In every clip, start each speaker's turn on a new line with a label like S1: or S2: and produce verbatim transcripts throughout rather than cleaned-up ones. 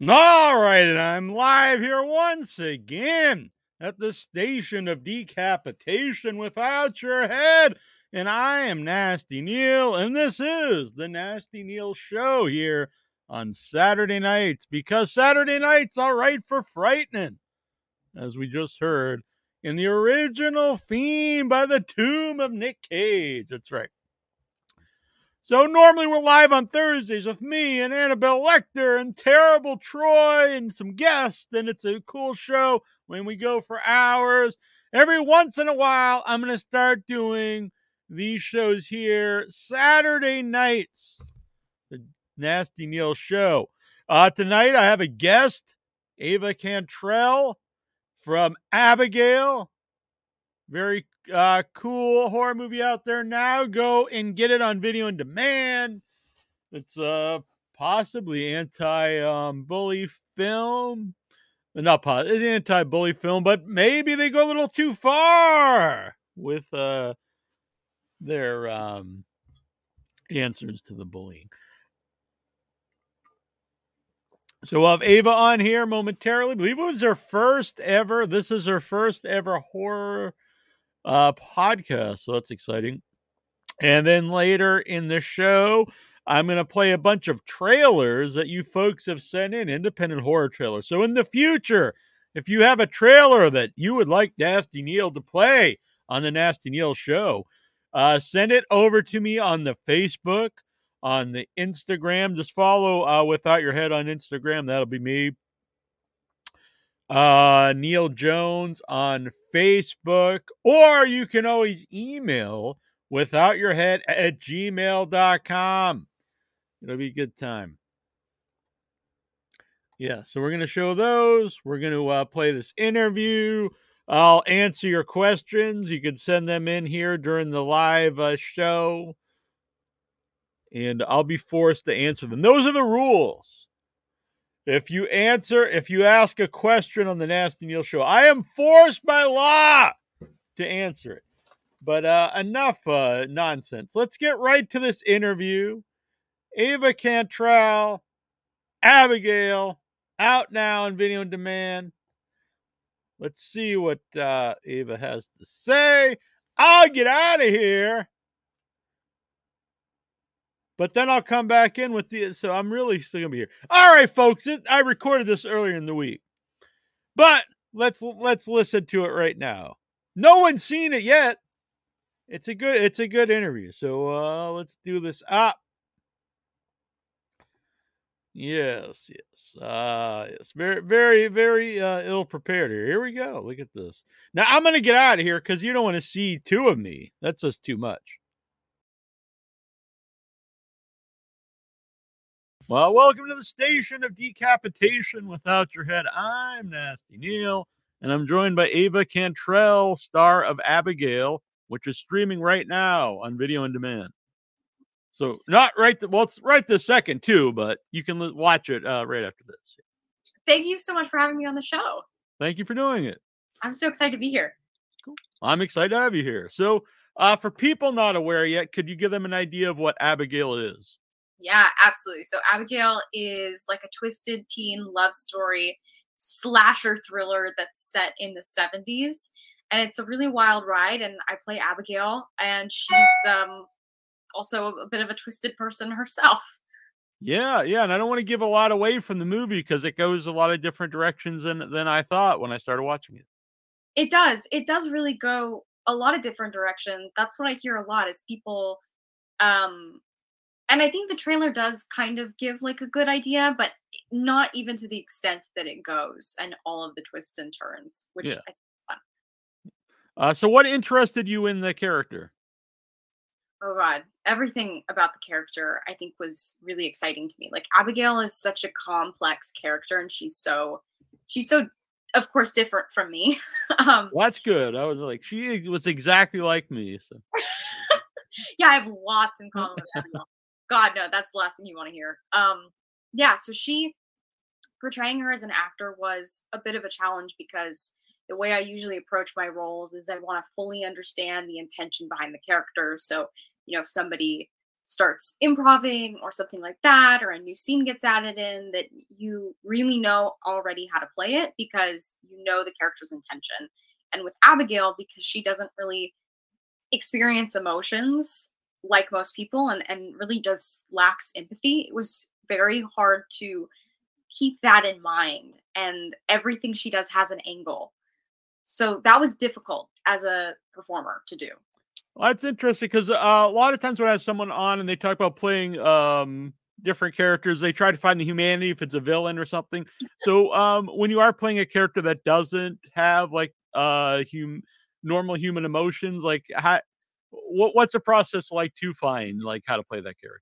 S1: All right, and I'm live here once again at the station of decapitation without your head. And I am Nasty Neil, and this is the Nasty Neil Show here on Saturday nights, because Saturday nights are right for frightening, as we just heard in the original theme by the Tomb of Nick Cage. That's right. So normally we're live on Thursdays with me and Annabelle Lecter and Terrible Troy and some guests, and it's a cool show when we go for hours. Every once in a while, I'm going to start doing these shows here Saturday nights, the Nasty Neil Show. Uh, tonight I have a guest, Ava Cantrell from Abigail. Very uh, cool horror movie out there now. Go and get it on video on demand. It's uh, possibly anti-bully um, film. Not possibly, it's anti-bully film, but maybe they go a little too far with uh, their um, answers to the bullying. So we'll have Ava on here momentarily. I believe it was her first ever. This is her first ever horror uh, podcast, so that's exciting. And then later in the show, I'm going to play a bunch of trailers that you folks have sent in, independent horror trailers. So in the future, if you have a trailer that you would like Nasty Neil to play on the Nasty Neil Show, uh, send it over to me on the Facebook, on the Instagram. Just follow uh, Without Your Head on Instagram. That'll be me. Uh, Neil Jones on Facebook. Or you can always email without your head at gmail dot com. It'll be a good time. Yeah, so we're going to show those. We're going to uh, play this interview. I'll answer your questions. You can send them in here during the live uh, show, and I'll be forced to answer them. Those are the rules. If you answer, if you ask a question on the Nasty Neil Show, I am forced by law to answer it. But uh, enough uh, nonsense. Let's get right to this interview. Ava Cantrell, Abigail, out now on video on demand. Let's see what uh, Ava has to say. I'll get out of here. But then I'll come back in with the, so I'm really still going to be here. All right, folks, it, I recorded this earlier in the week. But let's let's listen to it right now. No one's seen it yet. It's a good it's a good interview. So uh, let's do this up. Yes, yes. Uh yes. Very, very, very uh ill prepared here. Here we go. Look at this. Now I'm gonna get out of here because you don't want to see two of me. That's just too much. Well, welcome to the station of decapitation without your head. I'm Nasty Neil, and I'm joined by Ava Cantrell, star of Abigail, which is streaming right now on video on demand. So not right, the, well, it's right this second too, but you can l- watch it uh, right after this.
S2: Thank you so much for having me on the show.
S1: Thank you for doing it.
S2: I'm so excited to be here.
S1: Cool. I'm excited to have you here. So uh, for people not aware yet, could you give them an idea of what Abigail is?
S2: Yeah, absolutely. So Abigail is like a twisted teen love story slasher thriller that's set in the seventies. And it's a really wild ride. And I play Abigail, and she's um, also a bit of a twisted person herself.
S1: Yeah, yeah, and I don't want to give a lot away from the movie because it goes a lot of different directions than than I thought when I started watching it.
S2: It does. It does really go a lot of different directions. That's what I hear a lot is people um and I think the trailer does kind of give like a good idea, but not even to the extent that it goes and all of the twists and turns, which
S1: Yeah.
S2: I think is fun.
S1: Uh, so what interested you in the character?
S2: Oh god, everything about the character I think was really exciting to me. Like Abigail is such a complex character, and she's so she's so of course different from me. um
S1: Well, that's good. I was like, she was exactly like me. So
S2: yeah, I have lots in common with Abigail. God, no, that's the last thing you want to hear. Um, yeah, so she portraying her as an actor was a bit of a challenge because the way I usually approach my roles is I want to fully understand the intention behind the character. So, you know, if somebody starts improving or something like that, or a new scene gets added in, that you really know already how to play it because you know the character's intention. And with Abigail, because she doesn't really experience emotions like most people, and, and really does lacks empathy, it was very hard to keep that in mind. And everything she does has an angle. So that was difficult as a performer to do.
S1: Well, that's interesting because uh, a lot of times when I have someone on and they talk about playing um, different characters, they try to find the humanity if it's a villain or something. So um, when you are playing a character that doesn't have like uh, hum- normal human emotions, like how, what, what's the process like to find like how to play that character?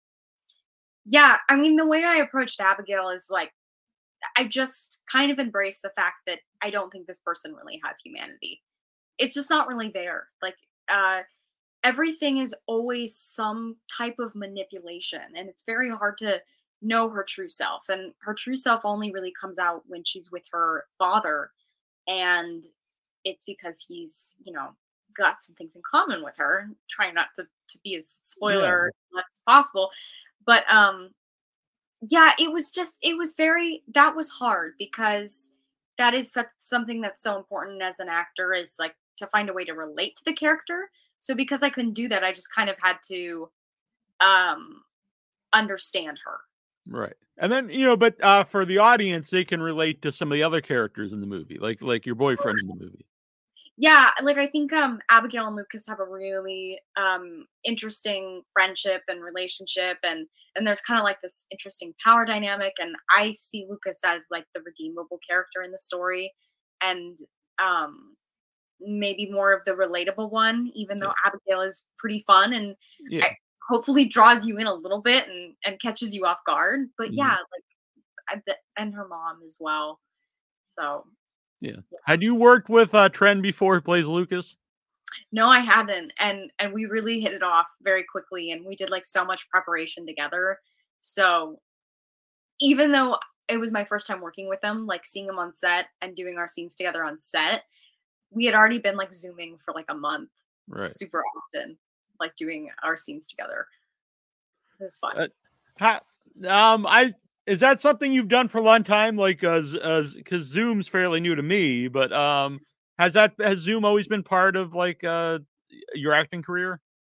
S2: Yeah, I mean, the way I approached Abigail is like, I just kind of embrace the fact that I don't think this person really has humanity. It's just not really there. Like, uh, everything is always some type of manipulation, and it's very hard to know her true self. And her true self only really comes out when she's with her father, and it's because he's, you know, got some things in common with her. Trying not to to be as
S1: Yeah.
S2: spoiler less as possible, but um yeah, it was just it was very that was hard because that is such, something that's so important as an actor, is like to find a way to relate to the character. So because I couldn't do that, I just kind of had to um understand her.
S1: Right. And then, you know, but uh, for the audience, they can relate to some of the other characters in the movie, like like your boyfriend in the movie.
S2: Yeah, like I think um Abigail and Lucas have a really um interesting friendship and relationship, and and there's kind of like this interesting power dynamic, and I see Lucas as like the redeemable character in the story, and um maybe more of the relatable one, even
S1: Yeah.
S2: though Abigail is pretty fun and
S1: Yeah.
S2: I, hopefully draws you in a little bit and and catches you off guard. But
S1: Mhm.
S2: yeah, like I, bet- and her mom as well. So
S1: Yeah. Had you worked with uh, Trent before he plays Lucas?
S2: no, I haven't, and and we really hit it off very quickly, and we did like so much preparation together. So even though it was my first time working with them, like seeing him on set and doing our scenes together on set, we had already been like zooming for like a month,
S1: Right.
S2: super often, like doing our scenes together. It was fun.
S1: Uh, ha um, I is that something you've done for a long time? Like, as as because Zoom's fairly new to me, but um, has that has Zoom always been part of like uh your acting career?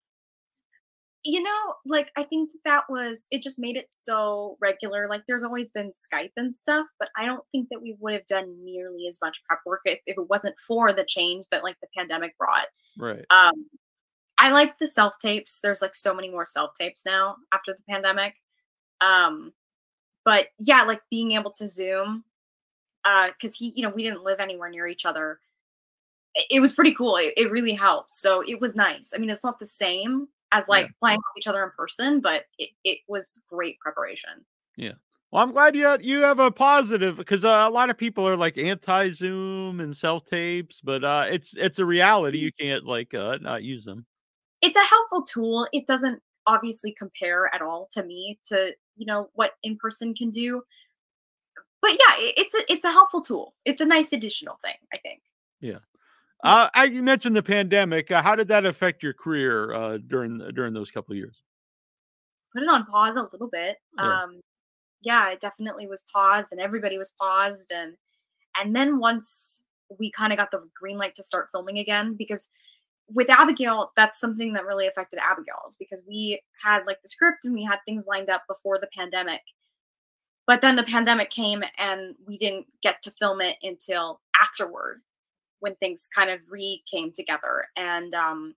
S2: You know, like I think that was it just made it so regular. Like there's always been Skype and stuff, but I don't think that we would have done nearly as much prep work if, if it wasn't for the change that like the pandemic brought.
S1: Right.
S2: Um, I like the self tapes. There's like so many more self tapes now after the pandemic. Um, but yeah, like being able to Zoom, uh, because he, you know, we didn't live anywhere near each other. It, it was pretty cool. It, it really helped. So it was nice. I mean, it's not the same as
S1: Yeah.
S2: like playing with each other in person, but it, it was great preparation.
S1: Yeah. Well, I'm glad you had, you have a positive because uh, a lot of people are like anti Zoom and self tapes, but uh, it's it's a reality. You can't like uh, not use them.
S2: It's a helpful tool. It doesn't obviously compare at all to me to, you know, what in person can do. But yeah, it, it's a it's a helpful tool. It's a nice additional thing, I think.
S1: Yeah.
S2: Yeah.
S1: Uh, I, you mentioned the pandemic. Uh, how did that affect your career uh, during during those couple of years?
S2: Put it on pause a little bit.
S1: Yeah.
S2: Um, yeah, it definitely was paused and everybody was paused, and and then once we kind of got the green light to start filming again, because with Abigail, that's something that really affected Abigail's, because we had like the script and we had things lined up before the pandemic. But then the pandemic came and we didn't get to film it until afterward, when things kind of re came together. And um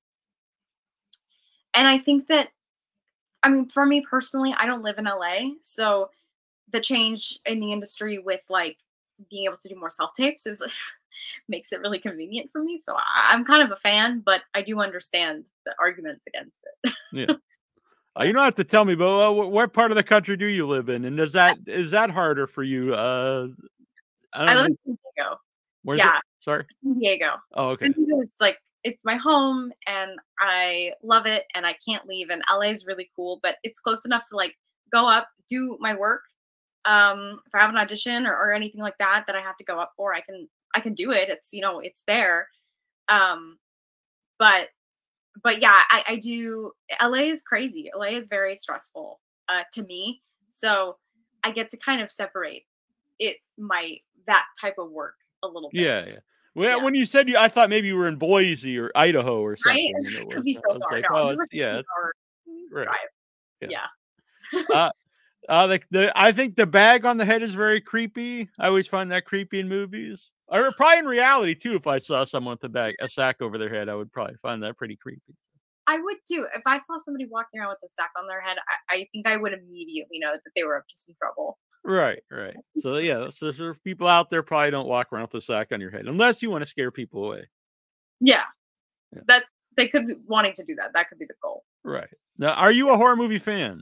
S2: and I think that, I mean, for me personally, I don't live in L A, so the change in the industry with like being able to do more self tapes is makes it really convenient for me. So I, I'm kind of a fan, but I do understand the arguments against it.
S1: Yeah. Uh,
S2: Yeah.
S1: you don't have to tell me, but uh, wh- what part of the country do you live in? And is that is that harder for you? Uh, I
S2: I
S1: don't
S2: live
S1: know.
S2: in San Diego.
S1: Where's it?
S2: Yeah,
S1: Sorry.
S2: San Diego.
S1: Oh, okay.
S2: San Diego is like it's my home and I love it and I can't leave, and L A is really cool, but it's close enough to like go up, do my work. Um, if I have an audition or, or anything like that that I have to go up for, I can I can do it. It's, you know, it's there. Um, but but yeah, I, I do. L A is crazy. L A is very stressful uh, to me. So I get to kind of separate it my that type of work a little bit.
S1: Yeah, yeah. Well,
S2: Yeah.
S1: when you said you, I thought maybe you were in Boise or Idaho or
S2: Right?
S1: something. And it
S2: It could
S1: was,
S2: be
S1: I
S2: so
S1: was
S2: far.
S1: like,
S2: No, I'm
S1: oh,
S2: just
S1: it's,
S2: like a
S1: yeah,
S2: two-hour
S1: right.
S2: drive.
S1: Yeah.
S2: Yeah.
S1: Uh, uh, like the, I think the bag on the head is very creepy. I always find that creepy in movies, or probably in reality too. If I saw someone with a bag, a sack over their head, I would probably find that pretty creepy.
S2: I would too. If I saw somebody walking around with a sack on their head, I, I think I would immediately know that they were up to some trouble.
S1: Right, right. So yeah, so there's people out there probably don't walk around with a sack on your head unless you want to scare people away.
S2: Yeah.
S1: Yeah.
S2: That they could be wanting to do that. That could be the goal.
S1: Right. Now, are you a horror movie fan?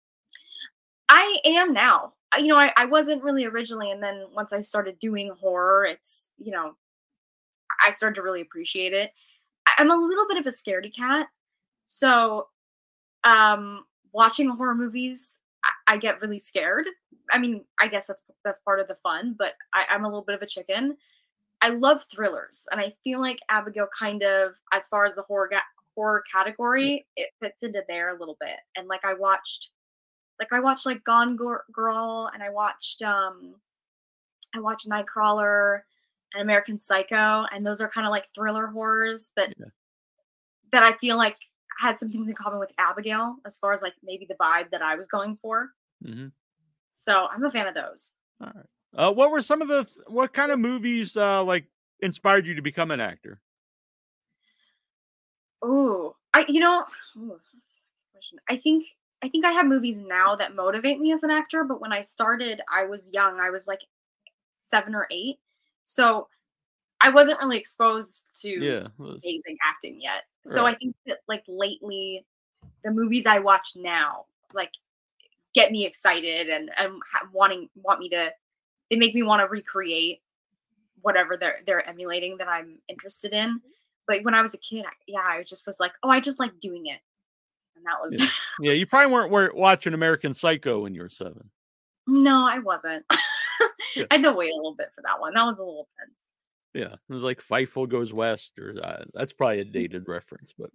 S2: I am now. I- You know, I, I wasn't really originally, and then once I started doing horror, it's, you know, I started to really appreciate it. I- I'm a little bit of a scaredy cat. So, um, watching horror movies, I, I get really scared. I mean, I guess that's that's part of the fun, but I, I'm a little bit of a chicken. I love thrillers, and I feel like Abigail kind of, as far as the horror ga- horror category, it fits into there a little bit. And like I watched, like I watched like Gone Gor- Girl, and I watched um I watched Nightcrawler and American Psycho, and those are kind of like thriller horrors that
S1: Yeah.
S2: that I feel like had some things in common with Abigail as far as like maybe the vibe that I was going for.
S1: Mm-hmm.
S2: So I'm a fan of those.
S1: All right. Uh, what were some of the what kind of movies uh like inspired you to become an actor?
S2: Ooh, I you know, ooh, that's a question. I think I think I have movies now that motivate me as an actor, but when I started, I was young. I was like seven or eight, so I wasn't really exposed to
S1: Yeah. it was-
S2: amazing acting yet. So
S1: right.
S2: I think that like lately, the movies I watch now like get me excited and and ha- wanting want me to. They make me want to recreate whatever they're they're emulating that I'm interested in. But when I was a kid, I, yeah, I just was like, oh, I just like doing it, and that was
S1: Yeah. Yeah. You probably weren't, weren't watching American Psycho when you were seven.
S2: no, I wasn't.
S1: Yeah.
S2: I had to wait a little bit for that one. That was a little tense.
S1: Yeah. It was like Fightful Goes West, or uh, that's probably a dated reference, but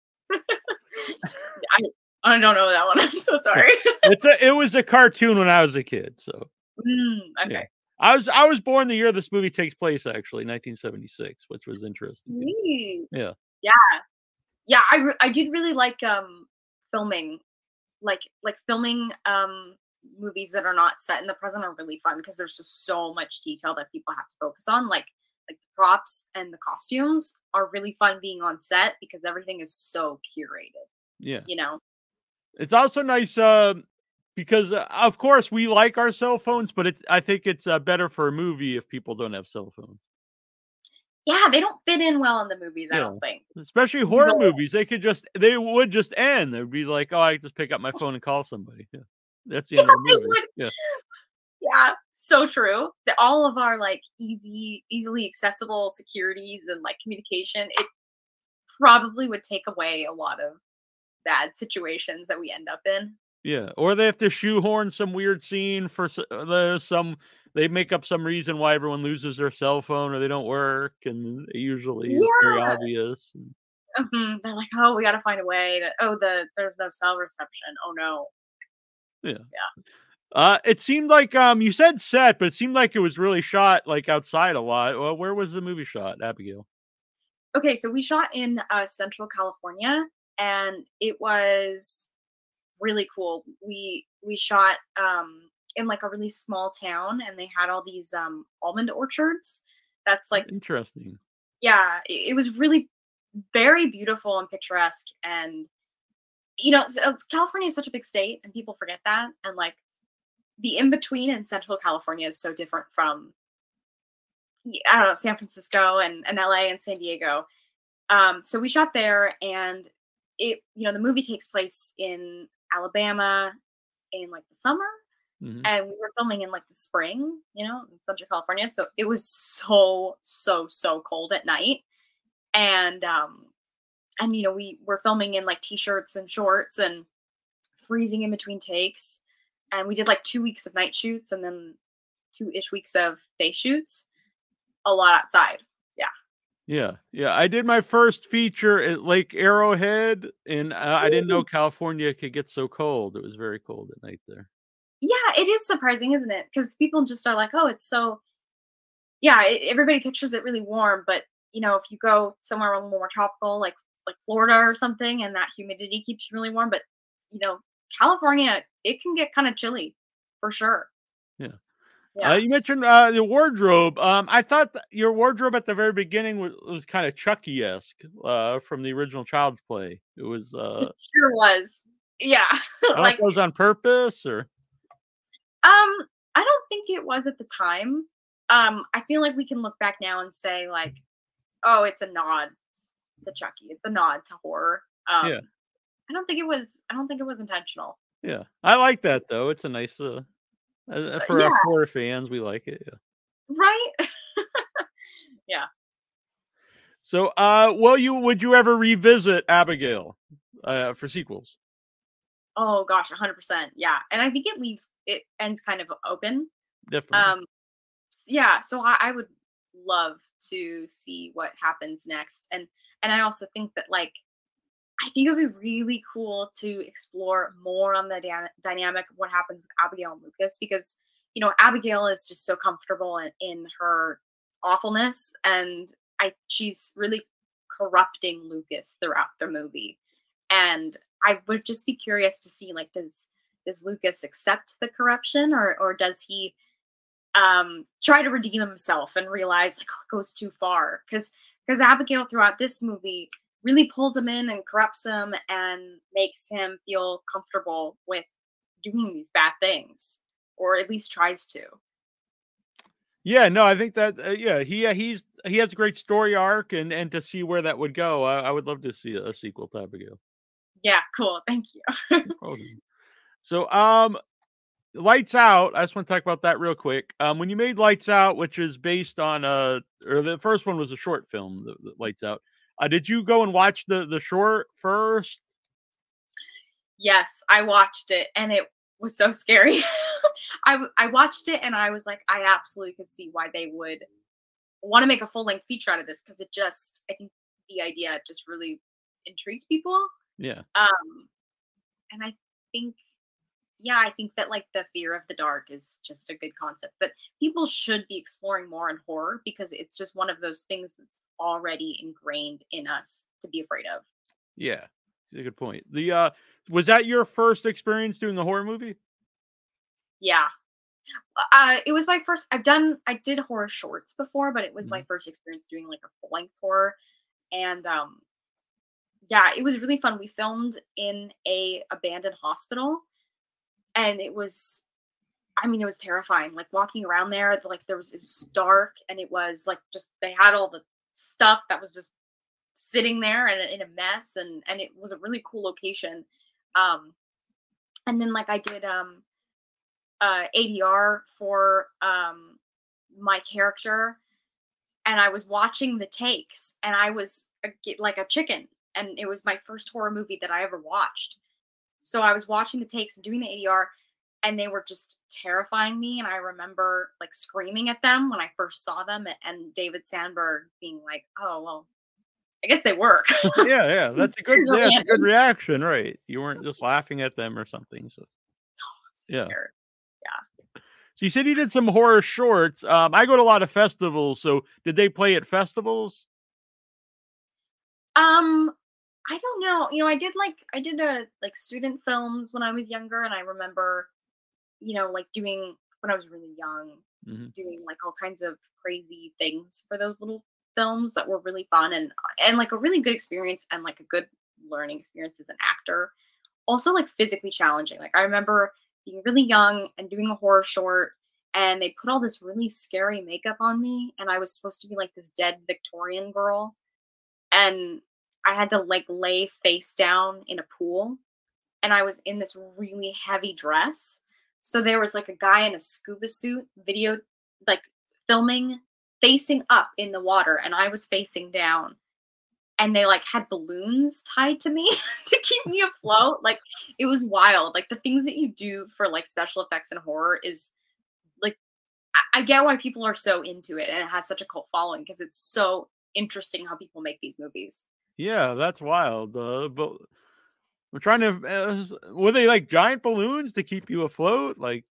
S2: I I don't know that one. I'm so sorry.
S1: it's a it was a cartoon when I was a kid. So
S2: Mm,
S1: yeah.
S2: okay.
S1: I was I was born the year this movie takes place, actually, nineteen seventy-six, which was interesting. too.
S2: Sweet.
S1: Yeah.
S2: Yeah. Yeah, I re- I did really like um filming like like filming um movies that are not set in the present are really fun because there's just so much detail that people have to focus on, like like the props and the costumes are really fun being on set because everything is so curated,
S1: Yeah.
S2: you know.
S1: It's also nice uh, because, uh, of course, we like our cell phones, but it's I think it's uh, better for a movie if people don't have cell phones.
S2: Yeah, they don't fit in well in the movies, I
S1: Yeah.
S2: don't think.
S1: Especially horror
S2: No.
S1: movies. They could just they would just end. They'd be like, oh, I just pick up my phone and call somebody. Yeah. That's the end of the
S2: They
S1: movie.
S2: would-
S1: Yeah.
S2: Yeah, so true. That all of our like easy, easily accessible securities and like communication, it probably would take away a lot of bad situations that we end up in.
S1: Yeah. Or they have to shoehorn some weird scene for s- uh, the some they make up some reason why everyone loses their cell phone or they don't work, and it usually is very
S2: Yeah.
S1: obvious. And
S2: Mhm, they're like, "Oh, we gotta find a way to oh, the there's no cell reception. Oh, no."
S1: yeah.
S2: Yeah.
S1: Uh, it seemed like um you said set, but it seemed like it was really shot like outside a lot. Well, where was the movie shot, Abigail?
S2: Okay, so we shot in, uh, Central California, and it was really cool. We we shot, um, in, like, a really small town, and they had all these, um, almond orchards. That's, like
S1: Interesting.
S2: yeah, it it was really very beautiful and picturesque, and, you know, so California is such a big state, and people forget that, and, like, the in between in Central California is so different from y- I don't know San Francisco and, and L A and San Diego. Um, so we shot there, and it you know the movie takes place in Alabama in like the summer,
S1: hmm
S2: and we were filming in like the spring, you know, in Central California. So it was so so so cold at night, and um, and you know we were filming in like t-shirts and shorts and freezing in between takes, and we did like two weeks of night shoots and then two ish weeks of day shoots, a lot outside. Yeah.
S1: Yeah, yeah. I did my first feature at Lake Arrowhead, and uh, I didn't know
S2: Ooh.
S1: California could get so cold. It was very cold at night there.
S2: Yeah, it is surprising, isn't it? Because people just are like, "Oh, it's so." Yeah, e everybody pictures it really warm, but, you know, if you go somewhere a little more tropical, like like Florida or something, and that humidity keeps you really warm, but, you know, California, it can get kinda chilly, for sure.
S1: Yeah. Uh,
S2: Yeah.
S1: you mentioned uh, the wardrobe. Um, I thought th- your wardrobe at the very beginning was, was kind of Chucky-esque uh, from the original Child's Play. It was.
S2: It
S1: Uh,
S2: sure was. Yeah,
S1: I don't know if
S2: like,
S1: that was on purpose or.
S2: um, I don't think it was at the time. Um, I feel like we can look back now and say, like, "Oh, it's a nod to Chucky. It's a nod to horror."
S1: Yeah,
S2: Um, I don't think it was I don't think it was intentional.
S1: yeah. I like that though. It's a nice uh, uh,
S2: Uh,
S1: for
S2: yeah,
S1: us horror fans. We like it. Yeah.
S2: right? Yeah.
S1: So, uh, will you? Would you ever revisit Abigail uh, for sequels?
S2: Oh gosh, one hundred percent. Yeah. And I think it leaves it ends kind of open.
S1: Definitely.
S2: Um s- yeah, so I, I would love to see what happens next. And and I also think that, like, I think it would be really cool to explore more on the da- dynamic of what happens with Abigail and Lucas, because you know Abigail is just so comfortable in, in her awfulness, and I she's really corrupting Lucas throughout the movie, and I would just be curious to see, like, does does Lucas accept the corruption, or or does he um try to redeem himself and realize, like, oh, it goes too far, because because Abigail throughout this movie really pulls him in and corrupts him and makes him feel comfortable with doing these bad things, or at least tries to.
S1: Yeah, no, I think that uh, yeah, he uh, he's he has a great story arc, and and to see where that would go, I, I would love to see a, a sequel to Abigail.
S2: Yeah, cool, thank you.
S1: Probably. So, um, Lights Out. I just want to talk about that real quick. Um, when you made Lights Out, which is based on uh, or the first one was a short film, the, the Lights Out. Uh, did you go and watch the the short first?
S2: Yes, I watched it and it was so scary. I w- I watched it and I was like, I absolutely could see why they would want to make a full length feature out of this, because it just, I think the idea just really intrigued people.
S1: Yeah.
S2: Um, and I think, yeah, I think that, like, the fear of the dark is just a good concept that people should be exploring more in horror, because it's just one of those things that's already ingrained in us to be afraid of.
S1: Yeah, it's a good point. The uh, was that your first experience doing a horror movie?
S2: Yeah. Uh, it was my first. I've done. I did horror shorts before, but it was my
S1: Mhm.
S2: first experience doing, like, a full length horror, and um, yeah, it was really fun. We filmed in a abandoned hospital, and it was, I mean, it was terrifying. Like, walking around there, like, there was, it was dark, and it was like, just they had all the stuff that was just sitting there and in a mess, and and it was a really cool location. Um, and then, like, I did um uh A D R for um my character, and I was watching the takes, and I was a, gi- like a chicken, and it was my first horror movie that I ever watched. So I was watching the takes and doing the A D R, and they were just terrifying me. And I remember, like, screaming at them when I first saw them, a- and David Sandberg being like, "Oh well, I guess they work."
S1: Yeah, yeah. That's a good.
S2: Pretty
S1: Yeah, that's a good
S2: random.
S1: reaction, right? You weren't just laughing at them or something. So
S2: So
S1: yeah.
S2: scared. Yeah.
S1: So you said you did some horror shorts. Um, I go to a lot of festivals. So did they play at festivals?
S2: Um, I don't know. You know, I did like I did a like student films when I was younger, and I remember, you know, like, doing when I was really young,
S1: Hmm.
S2: doing, like, all kinds of crazy things for those little films that were really fun, and and like a really good experience, and like a good learning experience as an actor. Also, like, physically challenging. Like, I remember being really young and doing a horror short, and they put all this really scary makeup on me, and I was supposed to be like this dead Victorian girl, and I had to, like, lay face down in a pool, and I was in this really heavy dress. So there was, like, a guy in a scuba suit video, like, filming facing up in the water, and I was facing down, and they, like, had balloons tied to me to keep me afloat. Like, it was wild. Like, the things that you do for, like, special effects and horror is, like, I, I get why people are so into it, and it has such a cult following, because it's so interesting how people make these movies.
S1: Yeah, that's wild. Uh, but I'm trying to. Uh, were they like giant balloons to keep you afloat? Like,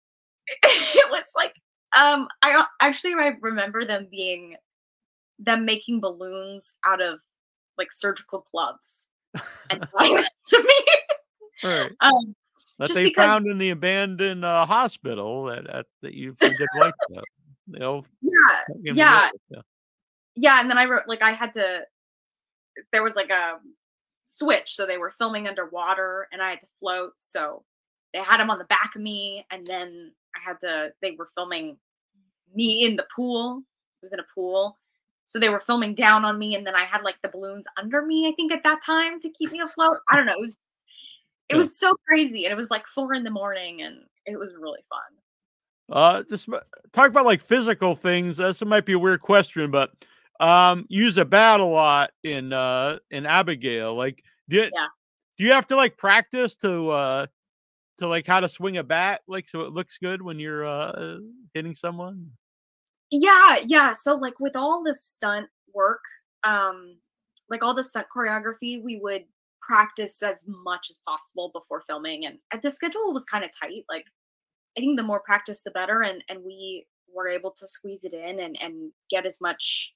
S2: It was like, um, I a- actually I remember them being them making balloons out of like surgical gloves and throwing them to me.
S1: all right,
S2: um,
S1: that
S2: just
S1: they
S2: because,
S1: found in the abandoned uh, hospital that at, that you forget like that. They'll
S2: yeah,
S1: put you in the
S2: yeah,
S1: water. Yeah.
S2: yeah. And then I wrote like I had to. There was like a switch, so they were filming underwater, and I had to float. So they had them on the back of me, and then I had to. They were filming me in the pool. It was in a pool. So they were filming down on me, and then I had like the balloons under me, I think at that time to keep me afloat. I don't know. It was it
S1: Yeah.
S2: was so crazy. And it was like four in the morning and it was really fun.
S1: Uh, just m- talk about like physical things. This might be a weird question, but um, you use a bat a lot in uh in Abigail. Like, do you,
S2: Yeah.
S1: do you have to like practice to uh to like how to swing a bat, like so it looks good when you're uh hitting someone?
S2: Yeah, yeah. So like with all the stunt work, um, like all the stunt choreography, we would practice as much as possible before filming. And uh, the schedule was kind of tight. Like I think the more practice the better, and and we were able to squeeze it in and and get as much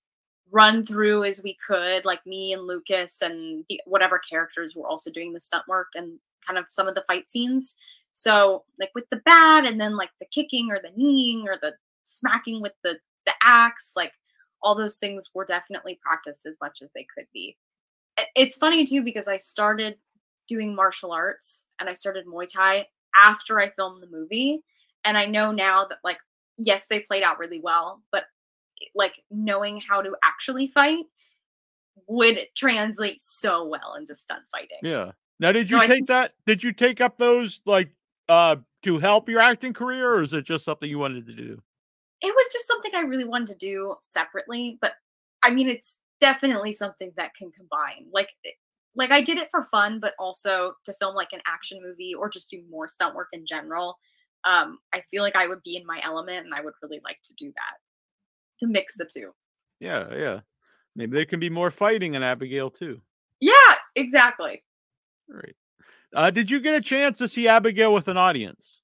S2: run through as we could, like me and Lucas and the, whatever characters were also doing the stunt work and kind of some of the fight scenes. So like with the bat and then like the kicking or the kneeing or the smacking with the the axe, like all those things were definitely practiced as much as they could be. I- It's funny too because I started doing martial arts and I started Muay Thai after I filmed the movie, and I know now that like yes, they played out really well, but like knowing how to actually fight would translate so well into stunt fighting.
S1: Yeah. Now, did
S2: So
S1: you
S2: I
S1: take
S2: think
S1: that? Did you take up those like uh to help your acting career, or is it just something you wanted to do?
S2: it was just something I really wanted to do separately, but I mean it's definitely something that can combine. Like it- like I did it for fun, but also to film like an action movie or just do more stunt work in general. Um, I feel like I would be in my element and I would really like to do that to mix the two.
S1: Yeah, yeah. Maybe there can be more fighting in Abigail too.
S2: Yeah, exactly.
S1: All right. Uh, did you get a chance to see Abigail with an audience?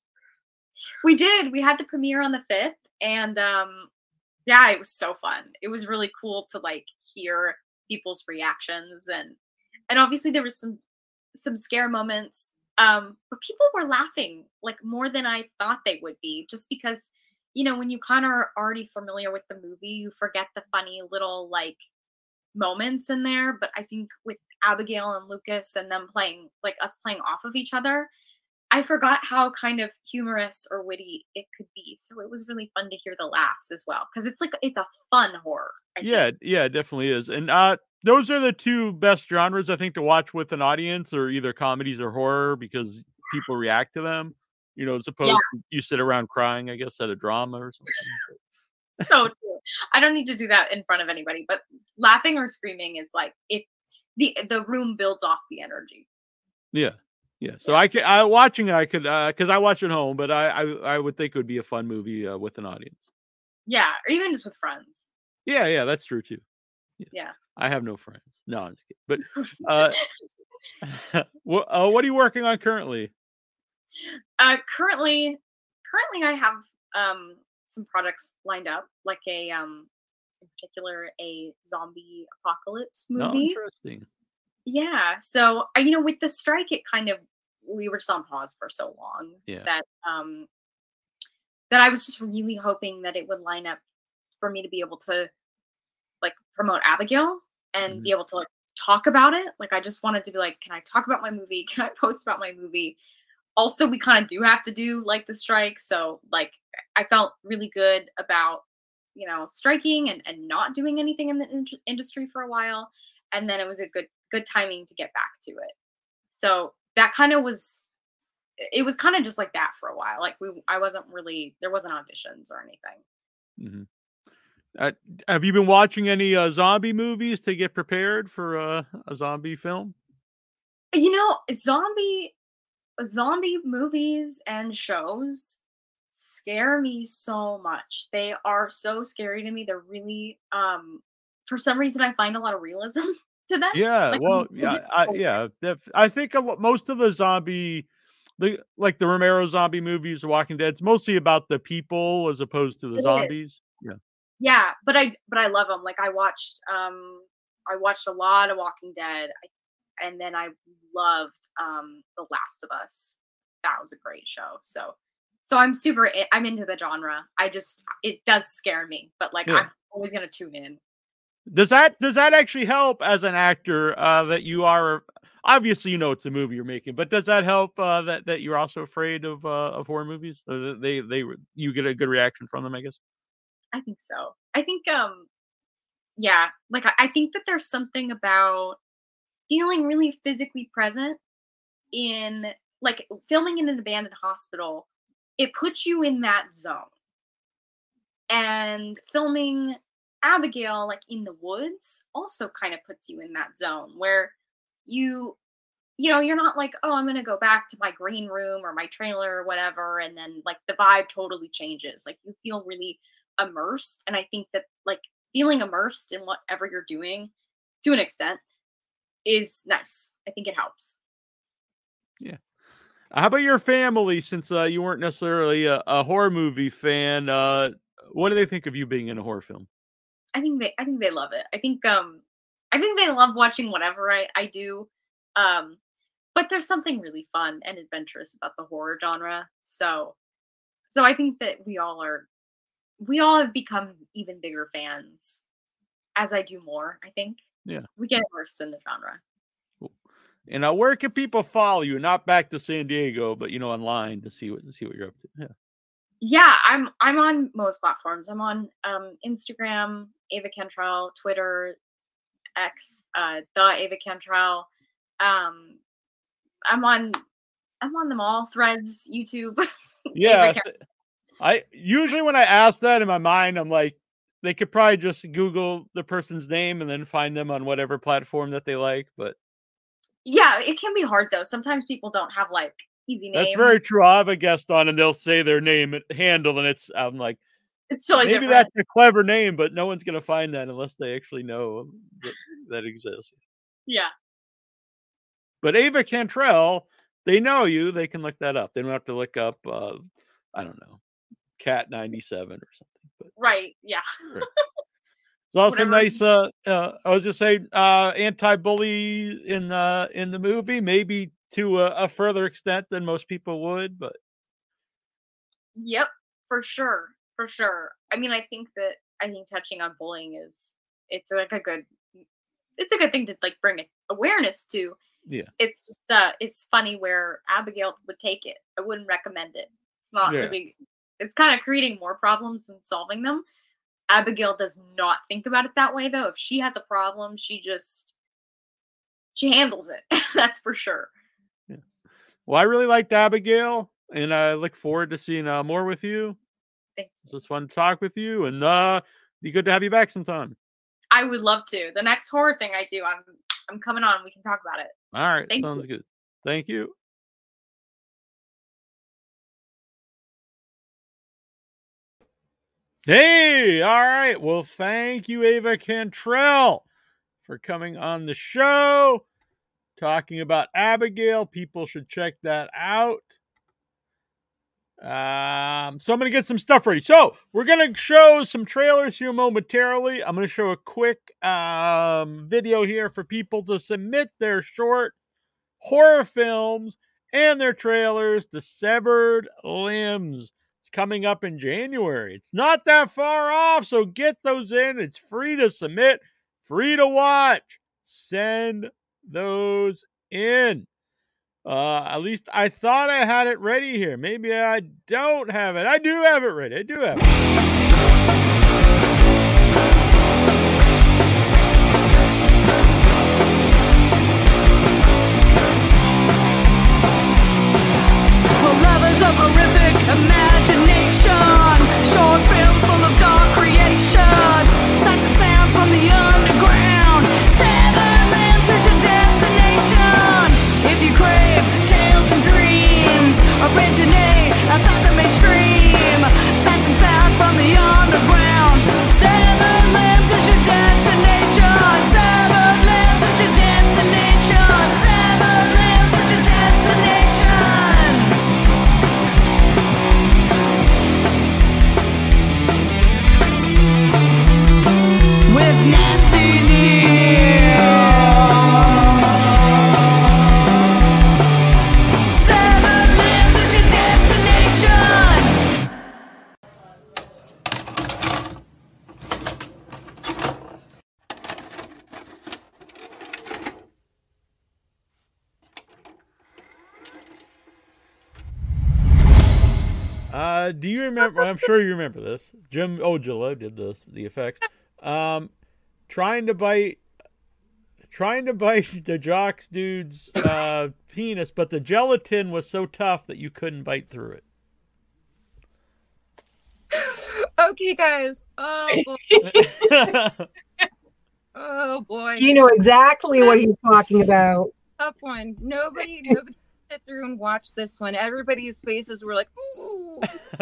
S2: We did. We had the premiere on the fifth, and um yeah, it was so fun. It was really cool to like hear people's reactions, and and obviously there was some some scare moments. Um, but people were laughing like more than I thought they would be, just because you know when you kind of are already familiar with the movie, you forget the funny little like moments in there. But I think with Abigail and Lucas and them playing like us playing off of each other, I forgot how kind of humorous or witty it could be. So it was really fun to hear the laughs as well because it's like it's a fun horror, I think.
S1: Yeah, yeah, it definitely is. And uh those are the two best genres I think to watch with an audience, or either comedies or horror, because people react to them. You know, as
S2: Yeah,
S1: opposed to you sit around crying, I guess, at a drama or something.
S2: so true. I don't need to do that in front of anybody, but laughing or screaming is like if the the room builds off the energy.
S1: Yeah. Yeah. So
S2: Yeah.
S1: I could I watching it, I could uh because I watch at home, but I, I I would think it would be a fun movie uh, with an audience.
S2: Yeah, or even just with friends.
S1: Yeah, yeah, that's true too. Yeah.
S2: Yeah.
S1: I have no friends. No, I'm just kidding. But uh, what uh, what are you working on currently?
S2: Uh currently currently I have um some products lined up, like a um in particular a zombie apocalypse
S1: No,
S2: movie.
S1: interesting.
S2: Yeah. So, uh, you know, with the strike, it kind of we were just on pause for so long
S1: Yeah.
S2: that um that I was just really hoping that it would line up for me to be able to like promote Abigail and
S1: Mhm.
S2: be able to like talk about it. Like I just wanted to be like, can I talk about my movie? Can I post about my movie? Also, we kind of do have to do like the strike. So like I felt really good about, you know, striking and, and not doing anything in the in- industry for a while. And then it was a good good timing to get back to it. So that kind of was it was kind of just like that for a while. Like we I wasn't really there wasn't auditions or anything.
S1: Mhm. Uh, have you been watching any uh, zombie movies to get prepared for uh, a zombie film?
S2: You know, zombie zombie movies and shows scare me so much. They are so scary to me. They're really um for some reason I find a lot of realism to them.
S1: Yeah,
S2: Like,
S1: well,
S2: they
S1: yeah,
S2: just
S1: I,
S2: go there.
S1: yeah, def- I think a lo- most of the zombie, the like the Romero zombie movies, The Walking Dead, it's mostly about the people as opposed to the
S2: It is.
S1: zombies. Yeah,
S2: Yeah, but I but I love them. Like, I watched, um I watched a lot of Walking Dead, I and then I loved, um, The Last of Us. That was a great show, so so I'm super I I'm into the genre. I just it does scare me, but, like,
S1: yeah.
S2: I'm always gonna tune in.
S1: Does that does that actually help as an actor uh, that you are obviously you know it's a movie you're making, but does that help uh, that that you're also afraid of uh, of horror movies? Or that they they you get a good reaction from them, I guess.
S2: I think so. I think, um yeah, like, I I think that there's something about feeling really physically present in like, filming in an abandoned hospital, it puts you in that zone. And filming Abigail, like, in the woods also kind of puts you in that zone where you you know, you're not like, "Oh, I'm gonna go back to my green room or my trailer or whatever," and then, like, the vibe totally changes. Like, you feel really immersed, and I think that, like, feeling immersed in whatever you're doing, to an extent, is nice. I think it helps.
S1: Yeah. How about your family? Since uh, you weren't necessarily a, a horror movie fan, uh, what do they think of you being in a horror film?
S2: I think they I think they love it. I think, um I think they love watching whatever I I do. Um, but there's something really fun and adventurous about the horror genre. So so I think that we all are we all have become even bigger fans as I do more, I think.
S1: Yeah.
S2: We get immersed in the genre.
S1: Cool. And uh, where can people follow you? Not back to San Diego, but you know, online to see what to see what you're up to. Yeah.
S2: Yeah, I'm I'm on most platforms. I'm on um Instagram, Ava Cantrell, Twitter, X, uh the Ava Cantrell. Um I'm on I'm on them all. Threads, YouTube.
S1: Yeah.
S2: Ava
S1: s- I usually when I ask that in my mind, I'm like, they could probably just Google the person's name and then find them on whatever platform that they like. But
S2: Yeah, it can be hard though. Sometimes people don't have like easy
S1: that's
S2: names.
S1: very true. I have a guest on and they'll say their name and handle, and it's I'm like,
S2: It's totally
S1: maybe
S2: different.
S1: that's a clever name, but no one's gonna find that unless they actually know that, that exists.
S2: Yeah.
S1: But Ava Cantrell, they know you. They can look that up. They don't have to look up, uh, I don't know, Cat ninety-seven or something. But
S2: Right. Yeah.
S1: right. It's also
S2: Whatever.
S1: nice. Uh, uh, I was just saying, uh, anti-bully in the in the movie, maybe to a, a further extent than most people would. But
S2: Yep. For sure. For sure. I mean, I think that I think touching on bullying is it's like a good it's a good thing to like bring awareness to.
S1: yeah,
S2: It's just uh it's funny where Abigail would take it. I wouldn't recommend it. It's not
S1: yeah,
S2: really it's kind of creating more problems than solving them. Abigail does not think about it that way though. If she has a problem, she just she handles it. That's for sure.
S1: yeah. Well, I really liked Abigail, and I look forward to seeing uh, more with you.
S2: Thank
S1: It was fun to talk with you, and uh, be good to have you back sometime.
S2: I would love to. The next horror thing I do, I'm I'm coming on. We can talk about it.
S1: All right,
S2: Thank
S1: sounds
S2: you.
S1: good. Thank you. Hey, all right. Well, thank you, Ava Cantrell, for coming on the show, talking about Abigail. People should check that out. Um, so I'm going to get some stuff ready. So we're going to show some trailers here momentarily. I'm going to show a quick um, video here for people to submit their short horror films and their trailers to Severed Limbs. It's coming up in January. It's not that far off, so get those in. It's free to submit, free to watch. Send those in. Uh, at least I thought I had it ready here. Maybe I don't have it. I do have it ready. I do have it.
S3: For lovers of horrific imagination, short film full of dark creations, sights and sounds from the underground. Seven Limbs is your destination. If you crave tales and dreams, originate outside the mainstream. Sights and sounds from the
S1: uh, do you remember? I'm sure you remember this. Jim Ojala did this. The effects. Um, trying to bite, trying to bite the Jocks dude's uh, penis, but the gelatin was so tough that you couldn't bite through it.
S4: Okay, guys. Oh boy. Oh boy.
S5: You know exactly what he's talking about.
S4: Tough one. Nobody, nobody sit through and watch this one. Everybody's faces were like, ooh.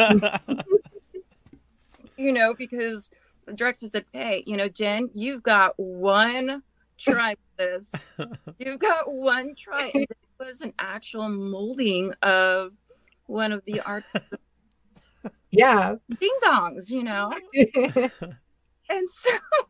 S4: You know, because the director said, "Hey, you know, Jen, you've got one try with this. You've got one try." And it was an actual molding of one of the artists.
S5: Yeah.
S4: Ding dongs, you know. And so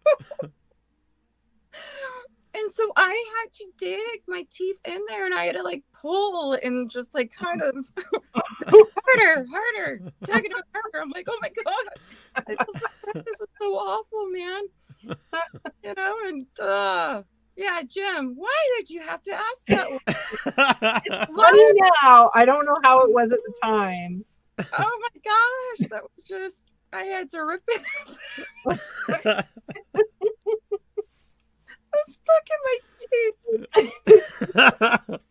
S4: and so I had to dig my teeth in there, and I had to like pull and just like kind of harder, harder, tug it harder. I'm like, oh my god, I was like, this is so awful, man. You know, and uh yeah, Jim, why did you have to ask that one?
S5: It's funny now. I don't know how it was at the time.
S4: Oh my gosh, that was just, I had to rip it. I was stuck in my teeth.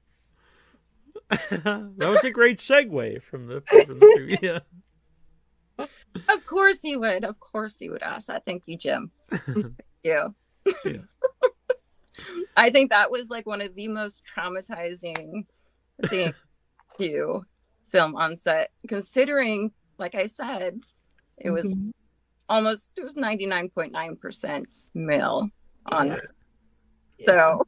S1: That was a great segue from the, from the yeah.
S4: Of course he would. Of course he would ask that. Thank you, Jim. Thank you.
S1: Yeah.
S4: I think that was like one of the most traumatizing things to film on set, considering, like I said, it was mm-hmm. almost, it was ninety-nine point nine percent male on set. Yeah. So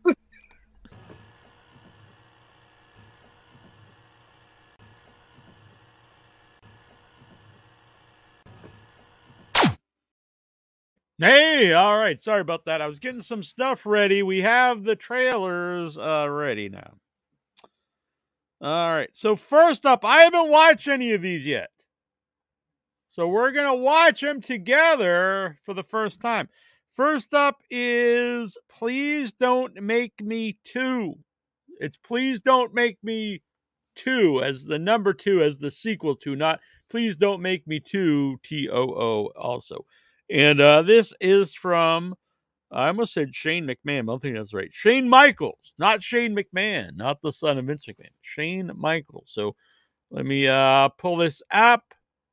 S1: hey, all right. Sorry about that. I was getting some stuff ready. We have the trailers uh, ready now. All right. So first up, I haven't watched any of these yet. So we're going to watch them together for the first time. First up is Please Don't Make Me Two. It's Please Don't Make Me Two as the number two, as the sequel to, not Please Don't Make Me Two, T O O also. And uh, this is from, I almost said Shane McMahon, but I don't think that's right. Shane Michaels, not Shane McMahon, not the son of Vince McMahon. Shane Michaels. So let me uh, pull this up,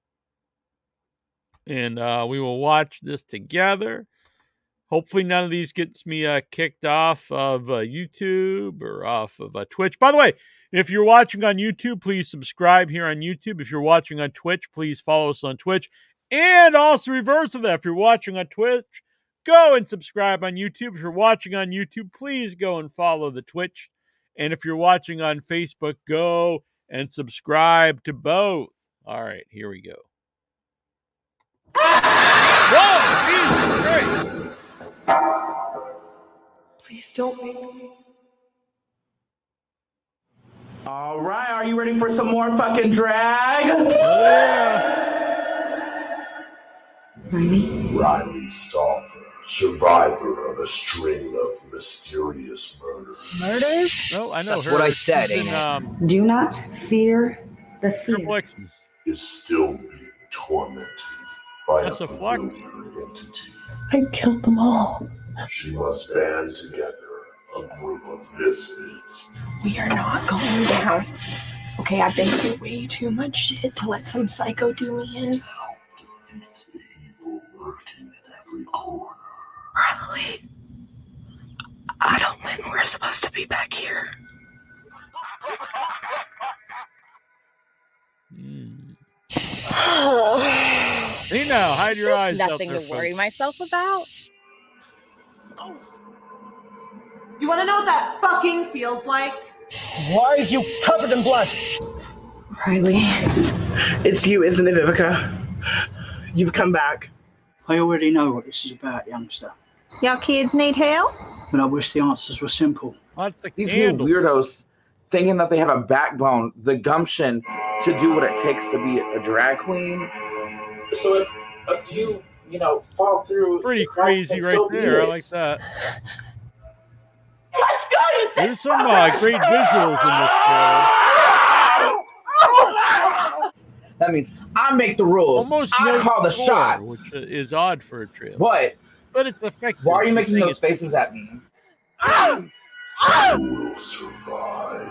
S1: and uh, we will watch this together. Hopefully none of these gets me uh, kicked off of uh, YouTube or off of uh, Twitch. By the way, if you're watching on YouTube, please subscribe here on YouTube. If you're watching on Twitch, please follow us on Twitch. And also reverse of that, if you're watching on Twitch, go and subscribe on YouTube. If you're watching on YouTube, please go and follow the Twitch. And if you're watching on Facebook, go and subscribe to both. All right, here we go. Whoa, Jesus Christ.
S6: Please don't make me.
S7: All right, are you ready for some more fucking drag?
S1: Yeah.
S6: Riley?
S8: Riley Stauffer, survivor of a string of mysterious murders.
S6: Murders?
S1: No, I know.
S9: That's
S1: her.
S9: what I said,
S1: She's
S9: ain't
S1: in,
S9: it?
S1: um,
S6: Do not fear the
S1: Triple
S6: fear.
S1: Xmas.
S8: Is still being tormented by
S1: That's
S8: a
S1: a flux.
S8: familiar entity.
S6: I killed them all.
S8: She must band together a group of misfits.
S6: We are not going down. Okay, I've been through way too much shit to let some psycho do me in.
S8: Defeat the evil lurking in every corner.
S6: Riley, I don't think we're supposed to be back here.
S1: Mm. Hey now, hide your eyes out
S10: Nothing
S1: there,
S10: to worry
S1: folks.
S10: myself about.
S11: You want to know what that fucking feels like?
S12: Why are you covered in blood?
S6: Riley.
S12: It's you, isn't it, Vivica? You've come back.
S13: I already know what this is about, youngster.
S14: Y'all kids need help?
S13: But I wish the answers were simple.
S1: What's the
S7: These
S1: candle?
S7: little weirdos thinking that they have a backbone, the gumption to do what it takes to be a drag queen. So if a few, you know, fall through,
S1: Pretty
S7: the cracks,
S1: crazy
S7: then
S1: right
S7: so be
S1: there. I
S7: it.
S1: like that.
S12: Let's go, you said.
S1: There's some uh, great visuals in this trailer.
S7: That means I make the rules.
S1: Almost
S7: I
S1: no
S7: call the
S1: score,
S7: shots.
S1: which is odd for a trailer.
S7: What?
S1: But it's effective.
S7: Why are you
S1: The
S7: making
S1: thing
S7: those
S1: is-
S7: faces at me?
S8: You will survive.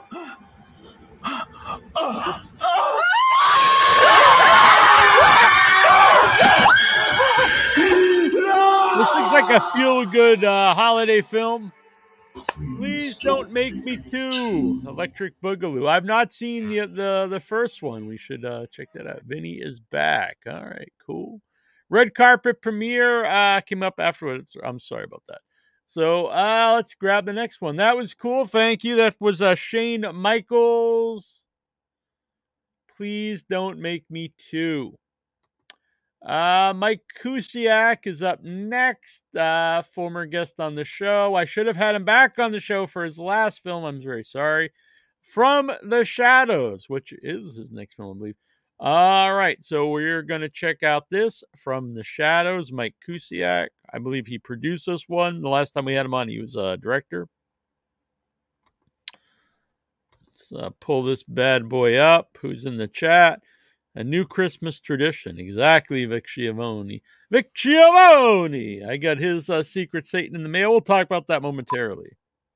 S1: This looks like a feel-good uh, holiday film. Please don't make me too. Electric Boogaloo. I've not seen the the, the first one. We should uh, check that out. Vinny is back. All right, cool. Red carpet premiere uh, came up afterwards. I'm sorry about that. So uh, let's grab the next one. That was cool. Thank you. That was uh, Shane Michaels. Please don't make me too. Uh, Mike Kusiak is up next. Uh, former guest on the show. I should have had him back on the show for his last film. I'm very sorry. From the Shadows, which is his next film, I believe. All right, so we're going to check out this From the Shadows. Mike Kusiak. I believe he produced this one. The last time we had him on, he was a director. Let's uh, pull this bad boy up. Who's in the chat? A new Christmas tradition. Exactly, Vic Schiavone. Vic Schiavone! I got his uh, Secret Satan in the mail. We'll talk about that momentarily.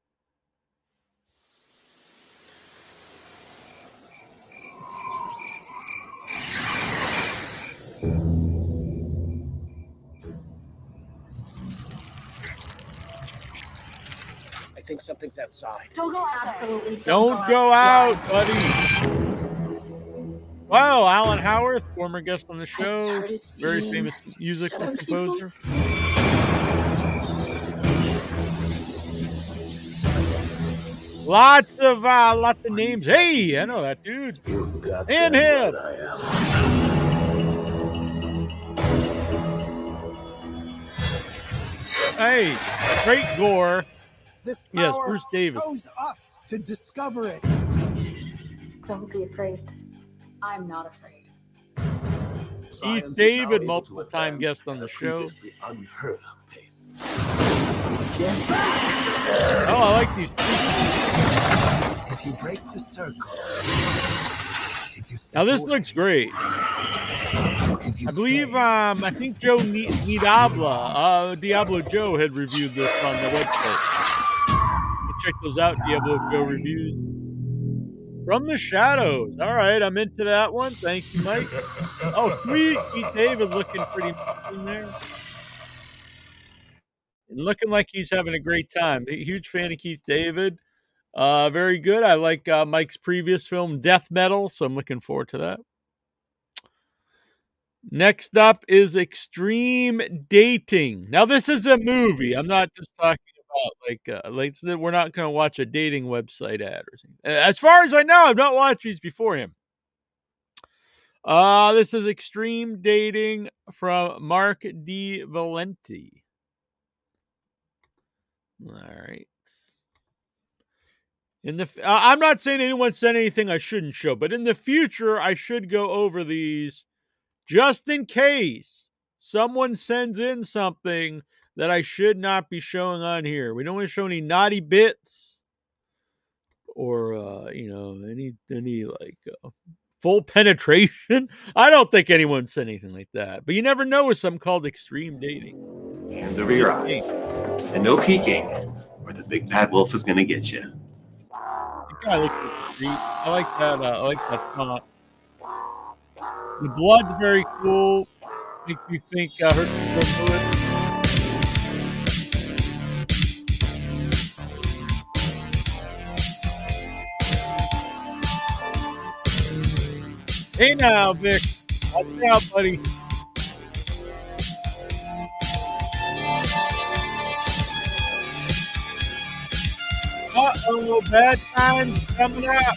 S9: I think something's outside.
S10: Don't go out. Absolutely.
S1: Don't go out, buddy. Wow, Alan Howarth, former guest on the show, very famous musical composer. Lots of uh, lots of names. Hey, I know that dude. And him. Hey, great gore.
S9: This
S1: Yes,
S9: power
S1: Bruce Davis.
S9: chose us to discover it.
S10: Don't be afraid. I'm not afraid.
S1: Keith David, multiple time guest on the show.
S8: Unheard of pace.
S1: Oh, I like these.
S9: If you break the circle.
S1: Now this looks great. I believe, um, I think Joe Ni- Nidiablo, uh, Diablo Joe had reviewed this on the website. You check those out, Diablo Joe reviews. From the Shadows. All right, I'm into that one. Thank you, Mike. Oh, sweet. Keith David looking pretty much in there. And looking like he's having a great time. Huge fan of Keith David. Uh, very good. I like uh, Mike's previous film, Death Metal, so I'm looking forward to that. Next up is Extreme Dating. Now, this is a movie. I'm not just talking about, like, uh, like we're not going to watch a dating website ad or something. As far as I know, I've not watched these before him. Uh, this is Extreme Dating from Mark D. Valenti. All right. In the, uh, I'm not saying anyone said anything I shouldn't show, but in the future, I should go over these just in case someone sends in something that I should not be showing on here. We don't want to show any naughty bits or, uh, you know, any, any like uh, full penetration. I don't think anyone said anything like that, but you never know with something called extreme dating.
S15: Hands over your eyes and no peeking or the big bad wolf is going to get you.
S1: I like the I like that. Uh, I like that font. The blood's very cool. Makes me think uh, Hercule Poirot. Hey now, Vic. Watch out, buddy. Uh-oh, bad times coming up.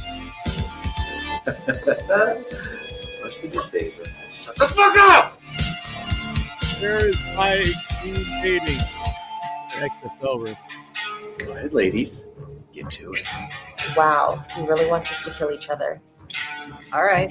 S15: Much to do, David.
S8: Shut the fuck up!
S1: There is my extreme dating. X F L room.
S15: Go ahead, ladies. Get to it.
S16: Wow, he really wants us to kill each other. All right.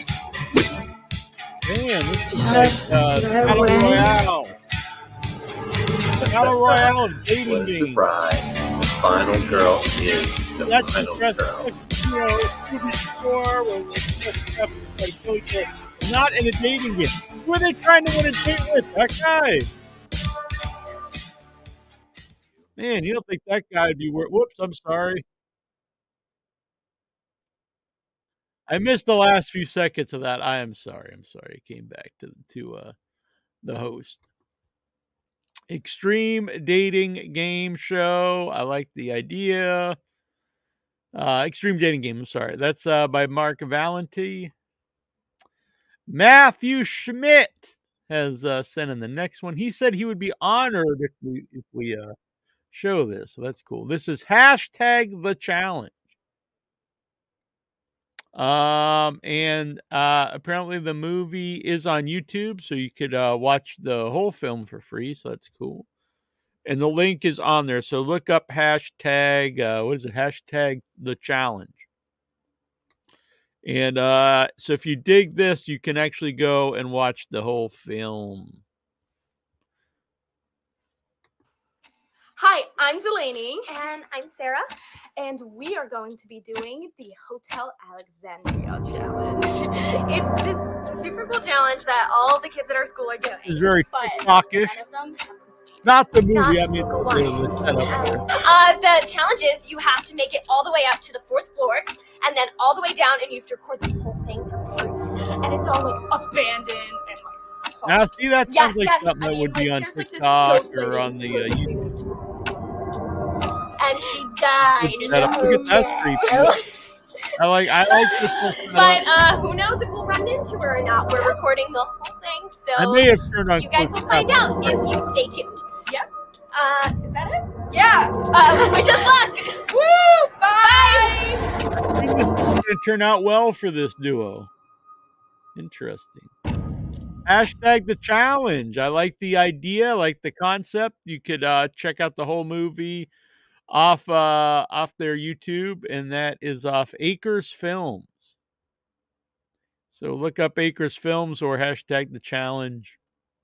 S1: Man, this is like uh, Battle Royale. Battle Royale and dating
S15: What a
S1: games.
S15: surprise. The final girl is the
S1: That's
S15: final
S1: just
S15: girl.
S1: you know, movie score where they just have to kill each other. Not in a dating game. Who are they trying to win a date with? That guy. Man, you don't think that guy would be worth. Whoops, I'm sorry. I missed the last few seconds of that. I am sorry. I'm sorry. It came back to to uh, the host. Extreme dating game show. I like the idea. Uh, extreme dating game. I'm sorry. That's uh, by Mark Valenti. Matthew Schmidt has uh, sent in the next one. He said he would be honored if we if we uh, show this. So that's cool. This is hashtag the challenge. Um, and uh, apparently the movie is on YouTube, so you could uh, watch the whole film for free. So that's cool. And the link is on there. So look up hashtag, uh, what is it? Hashtag the challenge. And uh, so if you dig this, you can actually go and watch the whole film.
S17: Hi, I'm Delaney. And I'm Sarah. And we are going to be doing the Hotel Alexandria challenge. It's this super cool challenge that all the kids at our school are doing.
S1: It's very
S17: but
S1: TikTokish.
S17: none of them have
S1: Not the movie,
S17: Not
S1: I
S17: a
S1: mean
S17: single
S1: the, the setup there.
S17: Uh, the challenge is you have to make it all the way up to the fourth floor and then all the way down, and you have to record the whole thing for proof. And it's all like abandoned and like hot.
S1: Now, see, that
S17: Yes,
S1: sounds like
S17: yes,
S1: something
S17: I
S1: that
S17: mean,
S1: would be
S17: like,
S1: on
S17: there's, like, this
S1: TikTok
S17: ghost
S1: or
S17: lady
S1: on the uh, YouTube.
S17: And she died in
S1: That-
S17: the
S1: look at that
S17: hotel.
S1: creepy. I like, I like this whole setup.
S17: But uh, who knows if we'll run into her or not? We're recording the whole thing, so
S1: I may have turned on
S17: you guys
S1: closed
S17: will find
S1: captions.
S17: out if you stay tuned. Yep. Uh, is that it? Yeah. Uh, wish us luck. Woo! Bye.
S1: I think this is going to turn out well for this duo. Interesting. Hashtag the challenge. I like the idea, I like the concept. You could uh, check out the whole movie off uh, off their YouTube, and that is off Acres Films. So look up Acres Films or hashtag the challenge.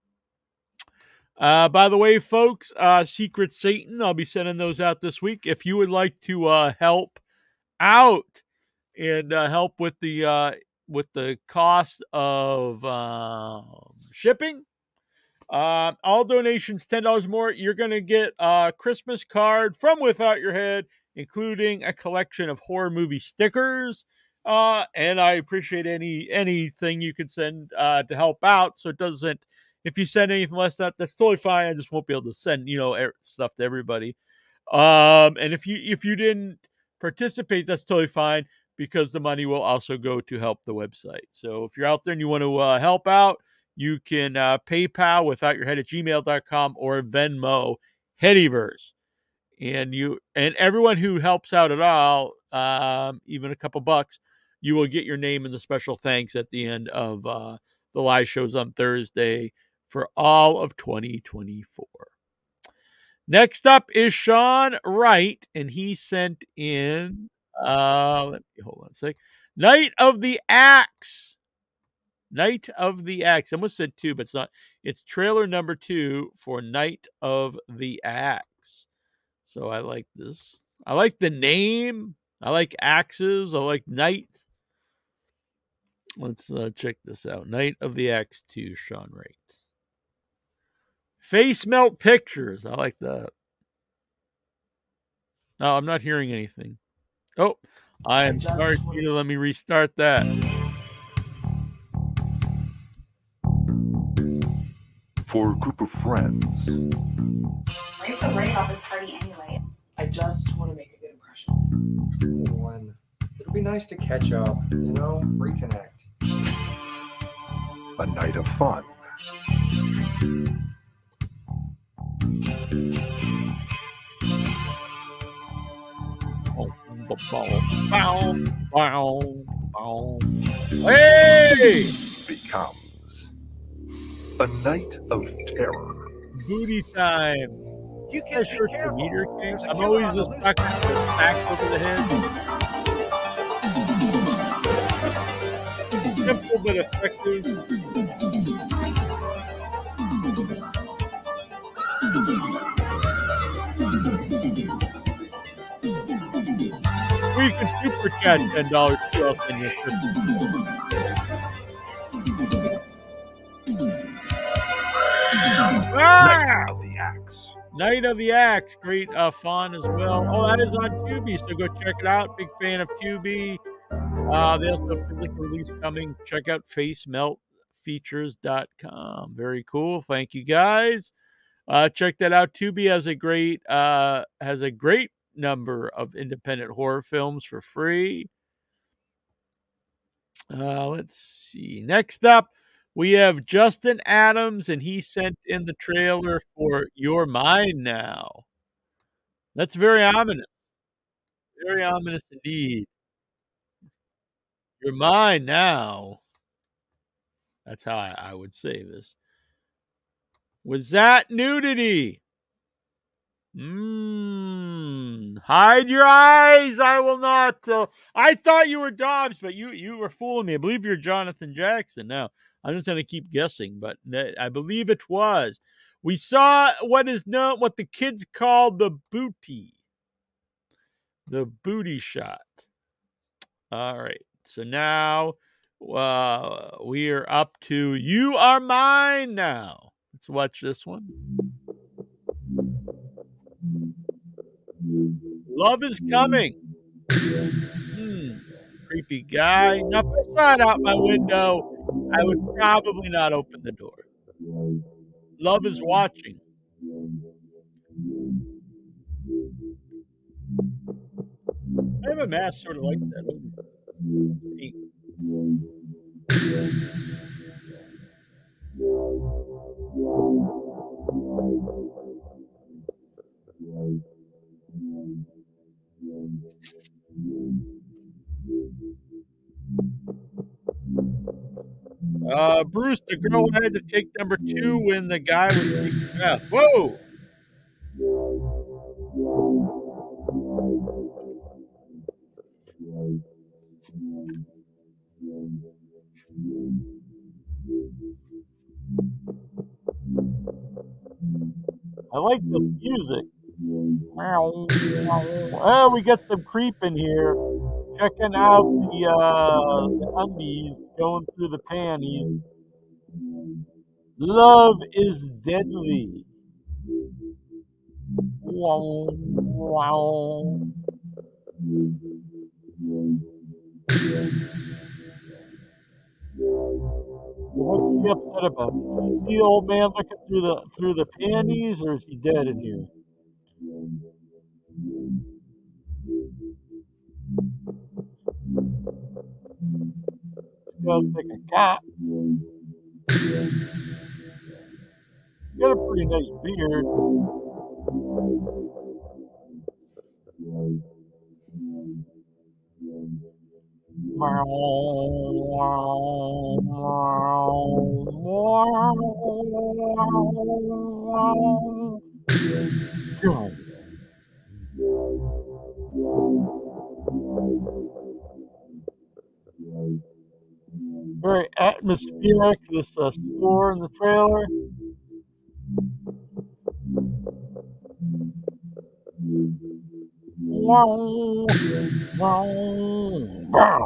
S1: Uh, by the way, folks, uh, Secret Satan, I'll be sending those out this week. If you would like to uh, help out and uh, help with the uh, with the cost of uh, shipping, uh, all donations ten dollars more, you're going to get a Christmas card from Without Your Head, including a collection of horror movie stickers. Uh, and I appreciate any anything you can send uh, to help out, so it doesn't. If you send anything less than that, that's totally fine. I just won't be able to send, you know, stuff to everybody. Um, and if you if you didn't participate, that's totally fine, because the money will also go to help the website. So if you're out there and you want to uh, help out, you can uh, PayPal without your head at gmail dot com or Venmo Headyverse. And you and everyone who helps out at all, um, even a couple bucks, you will get your name in the special thanks at the end of uh, the live shows on Thursday for all of twenty twenty-four. Next up is Sean Wright, and he sent in, uh, let me hold on a sec. Night of the Axe. Night of the Axe. I almost said two, but it's not. It's trailer number two for Night of the Axe. So I like this. I like the name. I like axes. I like night. Let's uh, check this out. Night of the Axe two, Sean Wright. Face Melt Pictures. I like that. Oh, I'm not hearing anything. Oh, I am sorry. Peter, let me restart that.
S8: For a group of friends,
S18: Why are you so worried about this party anyway?
S19: I just want to make a good impression.
S20: One. It'll be nice to catch up, you know, reconnect.
S8: a night of fun,
S1: Bow, bow, bow. Hey!
S8: becomes a night of terror.
S1: Booty time. You can't search the meter king. I'm always a sucker for back over the head. Simple but effective. Or you can super chat ten dollars to us in your Christmas. Ah!
S15: Night of the Axe.
S1: Night of the Axe, great uh, fun as well. Oh, that is on Tubi, so go check it out. Big fan of Tubi. Uh, they also have physical release coming. Check out face melt features dot com. Very cool. Thank you guys. Uh, check that out. Tubi has a great uh, has a great number of independent horror films for free. Uh, let's see. Next up, we have Justin Adams, and he sent in the trailer for You're Mine Now. That's very ominous. Very ominous indeed. You're mine now. That's how I, I would say this. Was that nudity? Mmm. Hide your eyes. I will not. Uh, I thought you were Dobbs, but you, you were fooling me. I believe you're Jonathan Jackson. Now, I'm just going to keep guessing, but I believe it was. We saw what is known, what the kids call the booty. The booty shot. All right. So now uh, we are up to You Are Mine Now. Let's watch this one. Love is coming. Hmm. Creepy guy. Now, if I saw it out my window, I would probably not open the door. Love is watching. I have a mask sort of like that. Pink. Uh, Bruce, the girl had to take number two when the guy was taking a bath. Whoa! I like this music. Oh, we got some creep in here. Checking out the, uh, the undies, going through the panties. Love is deadly. Wow, wow. What's he upset about? Is the old man looking through the through the panties, or is he dead in here? Smells like a cat. You got a pretty nice beard. Very atmospheric, this uh, score in the trailer. Wow. Wow.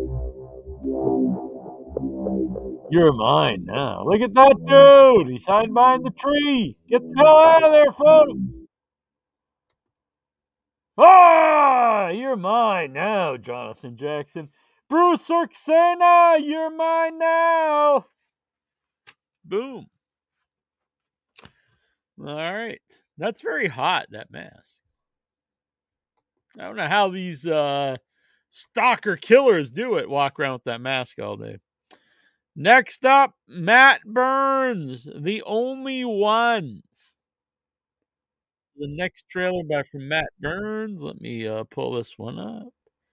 S1: You're mine now. Look at that dude. He's hiding behind the tree. Get the hell out of there, folks. Ah, you're mine now, Jonathan Jackson. Bruce Urksena, you're mine now. Boom. All right. That's very hot, that mask. I don't know how these uh, stalker killers do it, walk around with that mask all day. Next up, Matt Burns, The Only Ones. The next trailer by from Matt Burns. Let me uh, pull this one up.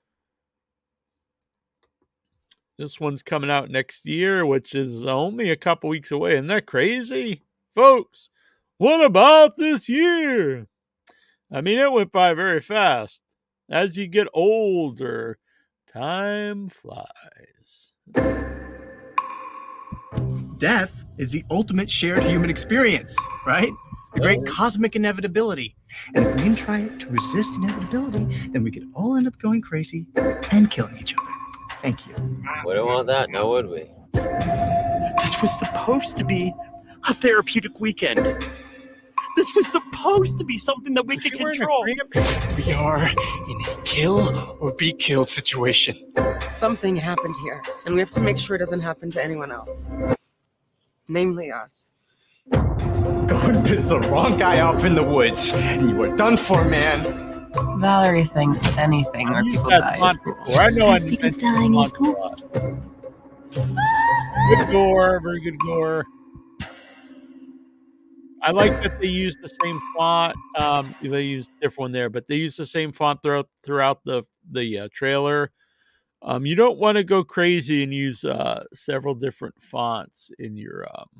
S1: This one's coming out next year, which is only a couple weeks away. Isn't that crazy? Folks, what about this year? I mean, it went by very fast. As you get older, time flies.
S21: Death is the ultimate shared human experience, right? The great cosmic inevitability. And if we can try to resist inevitability, then we could all end up going crazy and killing each other. Thank you.
S22: Wouldn't want that, now would we?
S21: This was supposed to be a therapeutic weekend. This was supposed to be something that we could control. We are in a kill or be killed situation.
S19: Something happened here, and we have to make sure it doesn't happen to anyone else. Namely us.
S21: Go and piss the wrong guy off in the woods, and you are done for, man.
S19: Valerie thinks anything where people die is cool.
S1: I know
S19: That's
S1: I
S19: because
S1: dying is cool. Good gore, very good gore. I like that they use the same font. Um, they use a different one there, but they use the same font throughout throughout the the uh, trailer. Um, you don't want to go crazy and use uh, several different fonts in your um,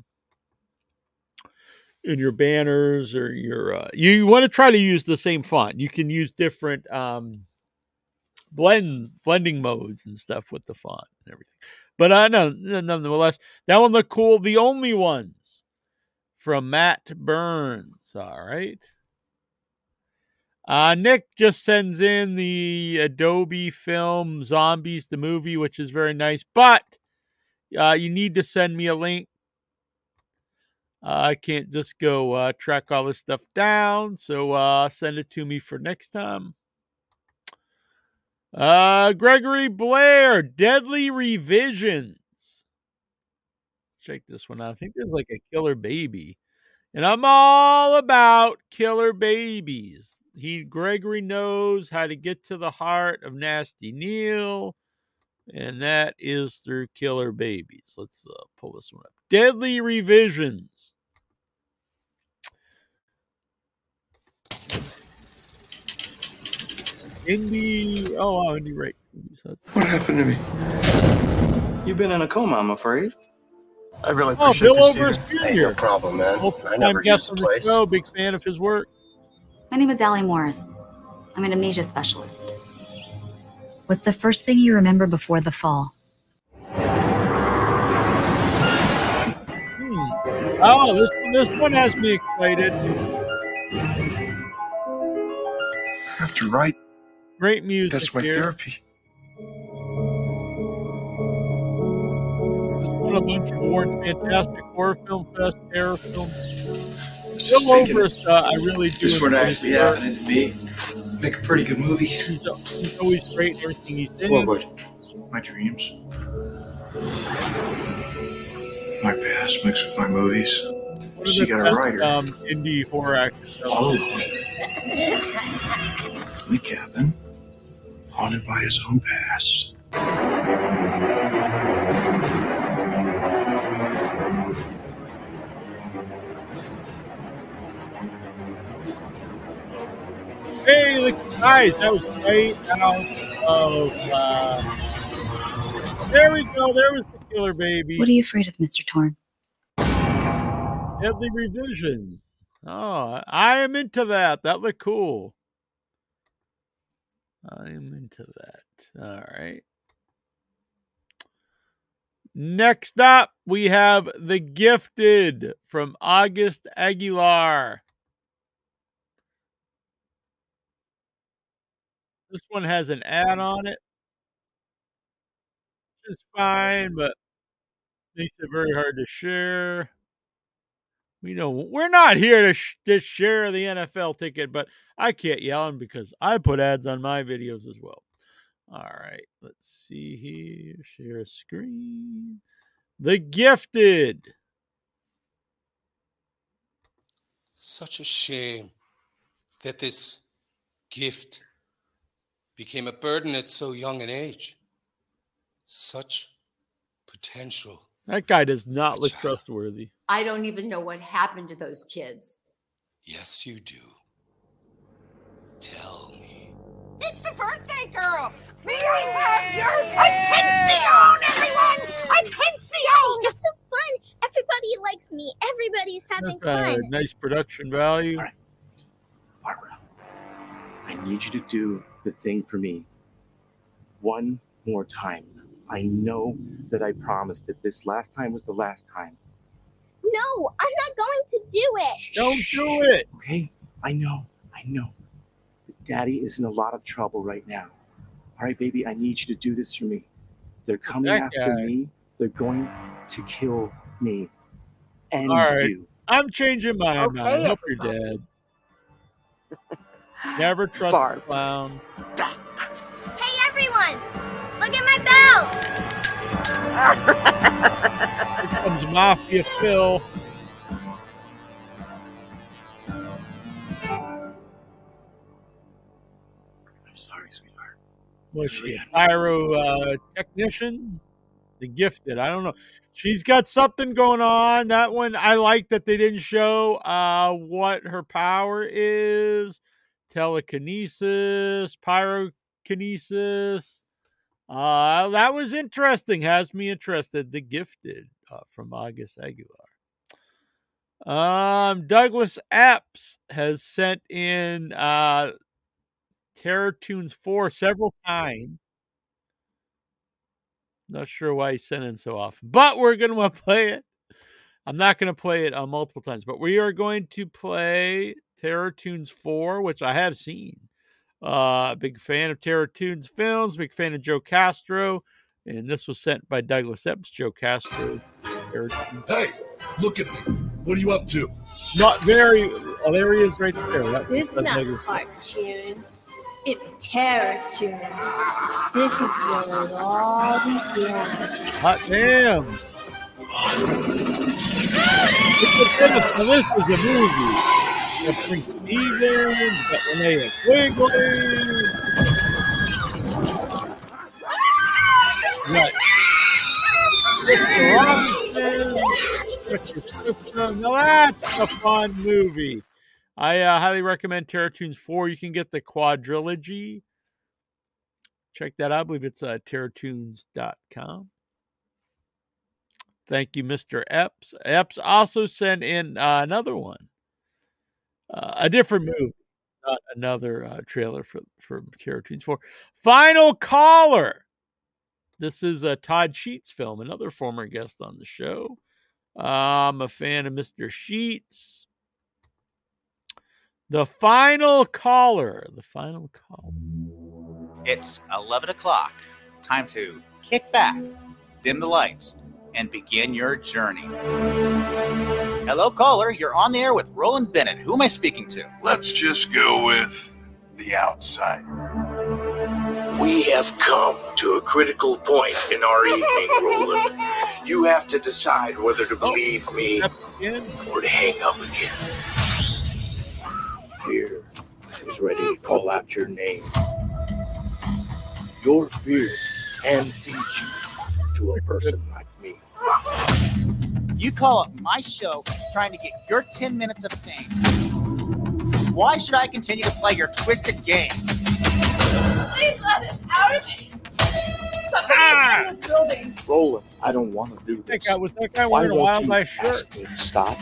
S1: in your banners or your. Uh, you want to try to use the same font. You can use different um, blend blending modes and stuff with the font and everything. But uh, no, nonetheless, that one looked cool. The Only Ones from Matt Burns. All right. Uh, Nick just sends in the Adobe film Zombies, the movie, which is very nice. But uh, you need to send me a link. Uh, I can't just go uh, track all this stuff down. So uh, send it to me for next time. Uh, Gregory Blair, Deadly Revisions. Check this one out. I think there's like a killer baby. And I'm all about killer babies. He Gregory knows how to get to the heart of Nasty Neil. And that is through killer babies. Let's uh, pull this one up. Deadly Revisions. Indie. Oh, oh Indie right.
S23: What happened to me? You've been in a coma, I'm afraid. I really
S1: Oh,
S23: appreciate
S1: Bill
S23: this,
S1: Overs
S23: Steven.
S1: Junior
S23: Ain't no problem, man. I never
S1: guest
S23: used
S1: on
S23: the
S1: the
S23: place.
S1: show. Big fan of his work.
S24: My name is Allie Morris. I'm an amnesia specialist. What's the first thing you remember before the fall?
S1: Hmm. Oh, this this one has me excited.
S23: I have to write.
S1: Great music.
S23: That's my
S1: here.
S23: therapy.
S1: Just won a bunch of awards. Fantastic Horror Film Fest, Terror Film.
S23: Just
S1: Bill
S23: thinking,
S1: Overs, uh, I really do.
S23: This would
S1: enjoy
S23: actually
S1: his work.
S23: happening to me. Make a pretty good movie.
S1: He's, he's always great in everything he's in.
S23: What would? My dreams. My past mixed with my movies.
S1: One of
S23: So you
S1: the
S23: got a
S1: best,
S23: writer.
S1: Um, indie horror actors.
S23: All alone. In the cabin. Haunted by his own past.
S1: Hey, look, guys, that was right out of. Uh, there we go. There was the killer baby.
S24: What are you afraid of, Mister Torn?
S1: Deadly Revisions. Oh, I am into that. That looked cool. I am into that. All right. Next up, we have The Gifted from August Aguilar. This one has an ad on it. It's fine, but makes it very hard to share. We know we're not here to, sh- to share the N F L ticket, but I can't yell them because I put ads on my videos as well. All right, let's see here. Share screen. The Gifted.
S25: Such a shame that this gift became a burden at so young an age. Such potential.
S1: That guy does not look trustworthy.
S26: I don't even know what happened to those kids.
S25: Yes, you do. Tell me.
S3: It's the birthday girl! May I have your attention, everyone! Attention!
S27: It's so fun! Everybody likes me. Everybody's having
S1: That's a
S27: fun.
S1: nice production value.
S21: All right. I need you to do the thing for me one more time. I know that I promised that this last time was the last time.
S27: No, No, I'm not going to do it.
S1: Don't do it.
S9: Okay, I know, I know. Daddy is in a lot of trouble right now. All right, baby, I need you to do this for me. They're coming
S1: That
S9: after
S1: guy.
S9: me. They're going to kill me and
S1: All right.
S9: you.
S1: I'm changing my mind.
S26: Okay,
S1: Help your dad. Never trust a clown.
S27: Hey, everyone! Look at my belt!
S1: Here comes Mafia Phil.
S9: I'm sorry, sweetheart.
S1: Was she a pyro uh, technician? The Gifted. I don't know. She's got something going on. That one, I like that they didn't show uh, what her power is. Telekinesis, pyrokinesis. Uh, that was interesting. Has me interested. The Gifted uh, from August Aguilar. Um, Douglas Epps has sent in uh, Terror Tunes four several times. Not sure why he's sending so often, but we're going to play it. I'm not going to play it uh, multiple times, but we are going to play Terror Tunes four, which I have seen. Uh, big fan of Terror Tunes films, big fan of Joe Castro, and this was sent by Douglas Epps, Joe Castro.
S8: Hey, look at me. What are you up to?
S1: Not very. Oh, there he is right there. That,
S2: This is
S1: that's
S2: not
S1: Douglas.
S2: cartoons. It's Terror Tunes. This is where it all began.
S1: Hot damn. It's a bit of, now this is a movie. Got Frank Stevens, got Linnea Quigley. Got Victor Robinson, Richard Clifton. Now that's a fun movie. I uh, highly recommend Terror Tunes four. You can get the quadrilogy. Check that out. I believe it's uh, terror tunes dot com. Thank you, Mister Epps. Epps also sent in uh, another one. Uh, a different movie. Not another uh, trailer for, for Terror Tunes four. Final Caller. This is a Todd Sheets film, another former guest on the show. Uh, I'm a fan of Mister Sheets. The Final Caller. The Final Caller.
S4: It's eleven o'clock. Time to kick back, dim the lights, and begin your journey. Hello, caller. You're on the air with Roland Bennett. Who am I speaking to?
S8: Let's just go with the outsider.
S5: We have come to a critical point in our evening, Roland. You have to decide whether to believe me or to hang up again. Fear is ready to call out your name. Your fear can teach you to a person like me.
S4: You call up my show trying to get your ten minutes of fame. Why should I continue to play your twisted games?
S2: Please let us out of here. Somebody's in this building.
S5: Roland, I don't want to do
S1: That
S5: this.
S1: guy, was that guy
S5: Why
S1: wearing a
S5: won't
S1: Wild
S5: you
S1: Life shirt?
S5: ask me to stop?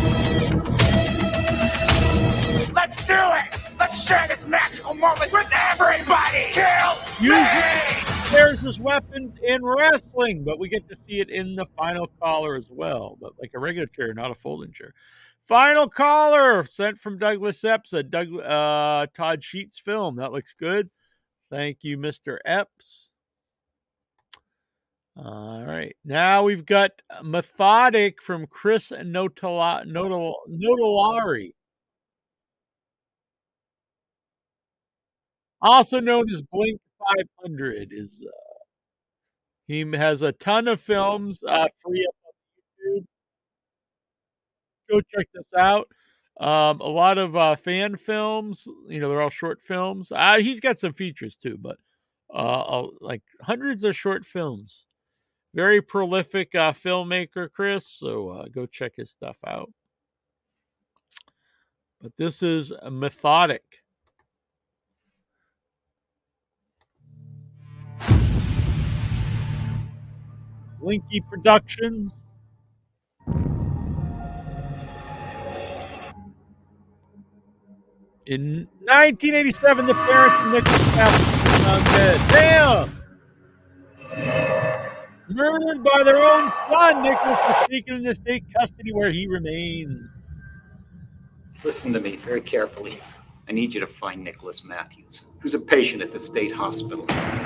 S4: Let's do it! Let's share this magical moment with everybody! Kill
S1: Usually there's his weapons in wrestling, but we get to see it in the Final Caller as well, but like a regular chair, not a folding chair. Final Caller, sent from Douglas Epps, a Doug, uh, Todd Sheets film. That looks good. Thank you, Mister Epps. All right. Now we've got Methodic from Chris Notala- Notal- Notalari. Also known as Blink five hundred. Is uh, he has a ton of films uh, free up on YouTube. Go check this out. Um, a lot of uh, fan films. You know, they're all short films. Uh, he's got some features too, but uh, like hundreds of short films. Very prolific uh, filmmaker, Chris. So uh, go check his stuff out. But this is Methodic. Blinky Productions. In nineteen eighty-seven, the parents of Nicholas Castle found dead. Damn! Murdered by their own son, Nicholas was taken into state custody where he remains.
S6: Listen to me very carefully. I need you to find Nicholas Matthews, who's a patient at the state hospital.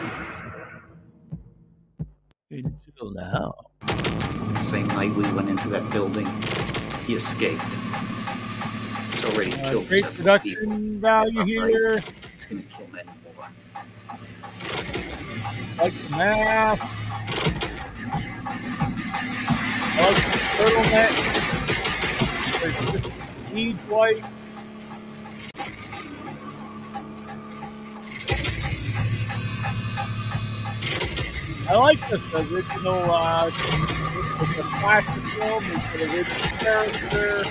S1: Until now.
S6: The same night we went into that building, he escaped. He's already
S1: Uh,
S6: killed
S1: great
S6: several
S1: production
S6: people.
S1: value
S6: Right.
S1: here.
S6: He's gonna kill many more.
S1: Like the mask. I like the turtleneck. There's just bead white. I like this original, uh, it's a classic film, it's an original character.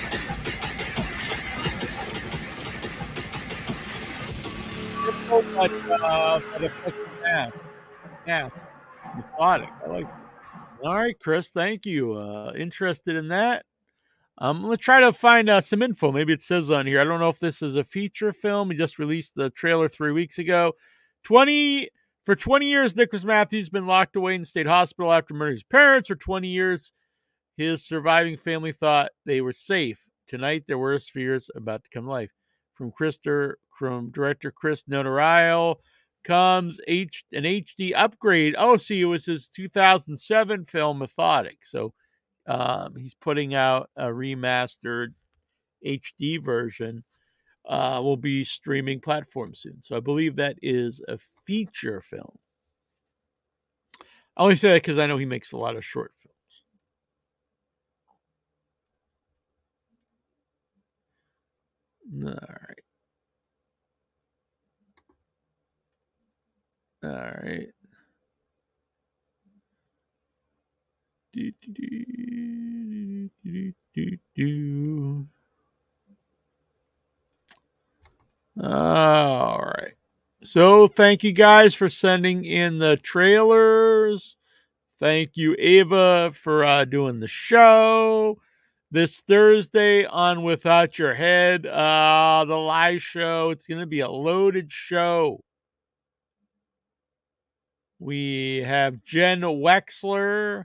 S1: Simple, but, uh, but effective math. Yeah, methodic. I like it. All right, Chris, thank you. Uh, interested in that? I'm going to try to find uh, some info. Maybe it says on here. I don't know if this is a feature film. He just released the trailer three weeks ago. twenty For twenty years, Nicholas Matthews has been locked away in the state hospital after murdering his parents. For twenty years, his surviving family thought they were safe. Tonight, their worst fears about to come to life. From Christer, from director Chris Notario comes H, an H D upgrade. Oh, see, it was his two thousand seven film Methodic. So um, he's putting out a remastered H D version. Uh, will be streaming platform soon. So I believe that is a feature film. I only say that because I know he makes a lot of short films. All right. All right. Do, do, do, do, do, do. All right. So thank you guys for sending in the trailers. Thank you, Ava, for uh, doing the show. This Thursday on Without Your Head, uh, the live show. It's going to be a loaded show. We have Jen Wexler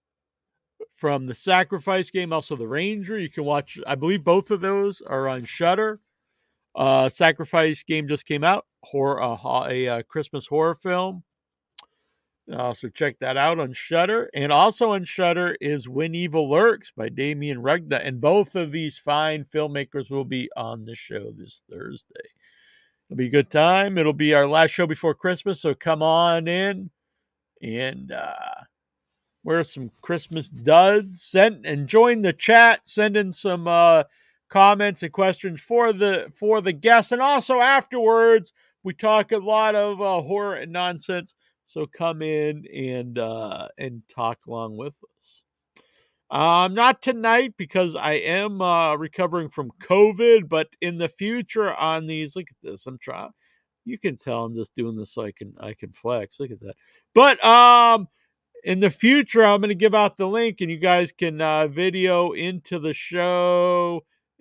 S1: from the Sacrifice game, also the Ranger. You can watch, I believe both of those are on Shudder. Uh, Sacrifice game just came out, horror, uh, a, a Christmas horror film. Uh, so check that out on Shudder. And also on Shudder is When Evil Lurks by Damien Rugna. And both of these fine filmmakers will be on the show this Thursday. It'll be a good time. It'll be our last show before Christmas, so come on in and uh, wear some Christmas duds. Send and join the chat. Send in some uh, comments and questions for the for the guests, and also afterwards we talk a lot of uh, horror and nonsense. So come in and uh, and talk along with us. Um, not tonight because I am uh, recovering from COVID, but in the future on these, look at this. I'm trying. You can tell I'm just doing this so I can I can flex. Look at that. But um, in the future, I'm going to give out the link, and you guys can uh, video into the show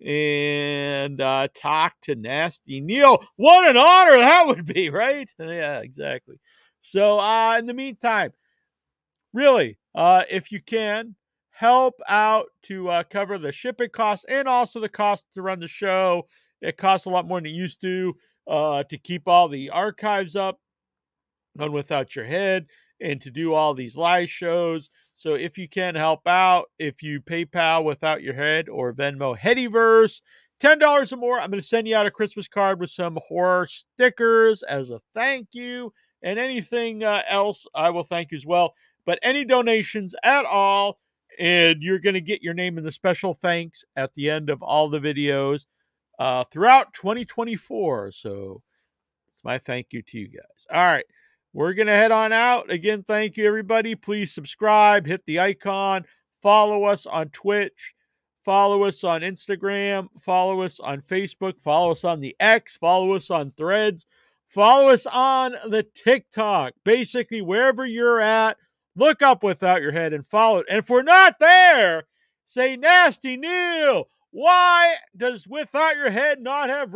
S1: and uh, talk to Nasty Neil. What an honor that would be, right? Yeah, exactly. So uh, in the meantime, really, uh, if you can, help out to uh, cover the shipping costs and also the cost to run the show. It costs a lot more than it used to uh, to keep all the archives up on Without Your Head and to do all these live shows. So if you can help out, if you PayPal Without Your Head or Venmo Headyverse, ten dollars or more, I'm going to send you out a Christmas card with some horror stickers as a thank you. And anything uh, else, I will thank you as well. But any donations at all, and you're going to get your name in the special thanks at the end of all the videos uh, throughout twenty twenty-four. So it's my thank you to you guys. All right. We're going to head on out. Again, thank you, everybody. Please subscribe, hit the icon, follow us on Twitch, follow us on Instagram, follow us on Facebook, follow us on the X, follow us on Threads, follow us on the TikTok. Basically, wherever you're at, look up Without Your Head and follow it. And if we're not there, say, Nasty Neil, why does Without Your Head not have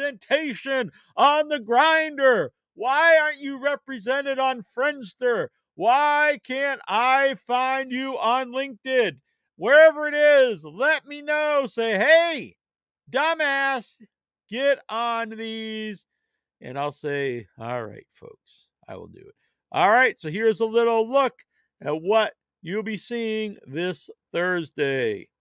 S1: representation on the Grindr? Why aren't you represented on Friendster? Why can't I find you on LinkedIn? Wherever it is, let me know. Say, hey, dumbass, get on these. And I'll say, all right, folks, I will do it. All right, so here's a little look at what you'll be seeing this Thursday.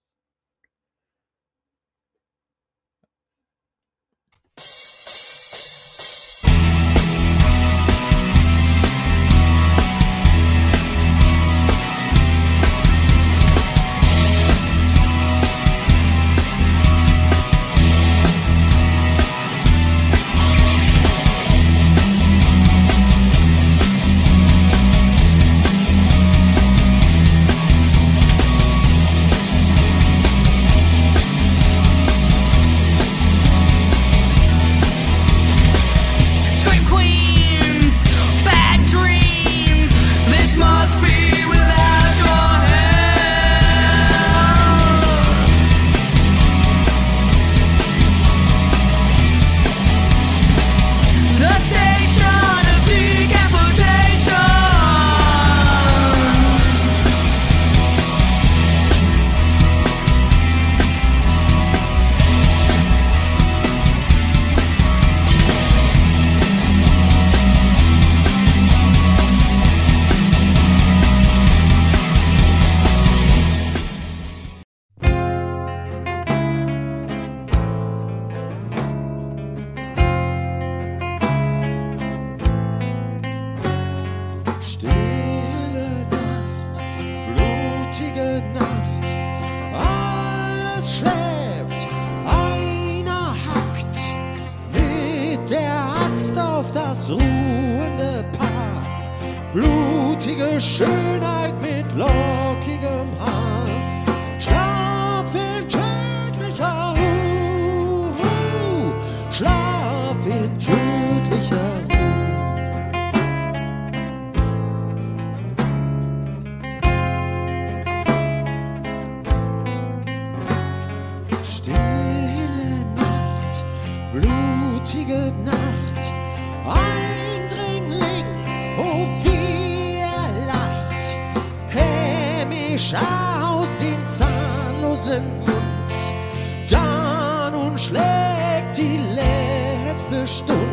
S7: Blutige Schönheit mit lockigem Haar. Schlaf in tödlicher Ruhe. Schlaf in tödlicher Ruhe. Stille Nacht, blutige Nacht. Eindringling, oh wie er lacht, hämisch aus dem zahnlosen Mund. Da nun schlägt die letzte Stunde.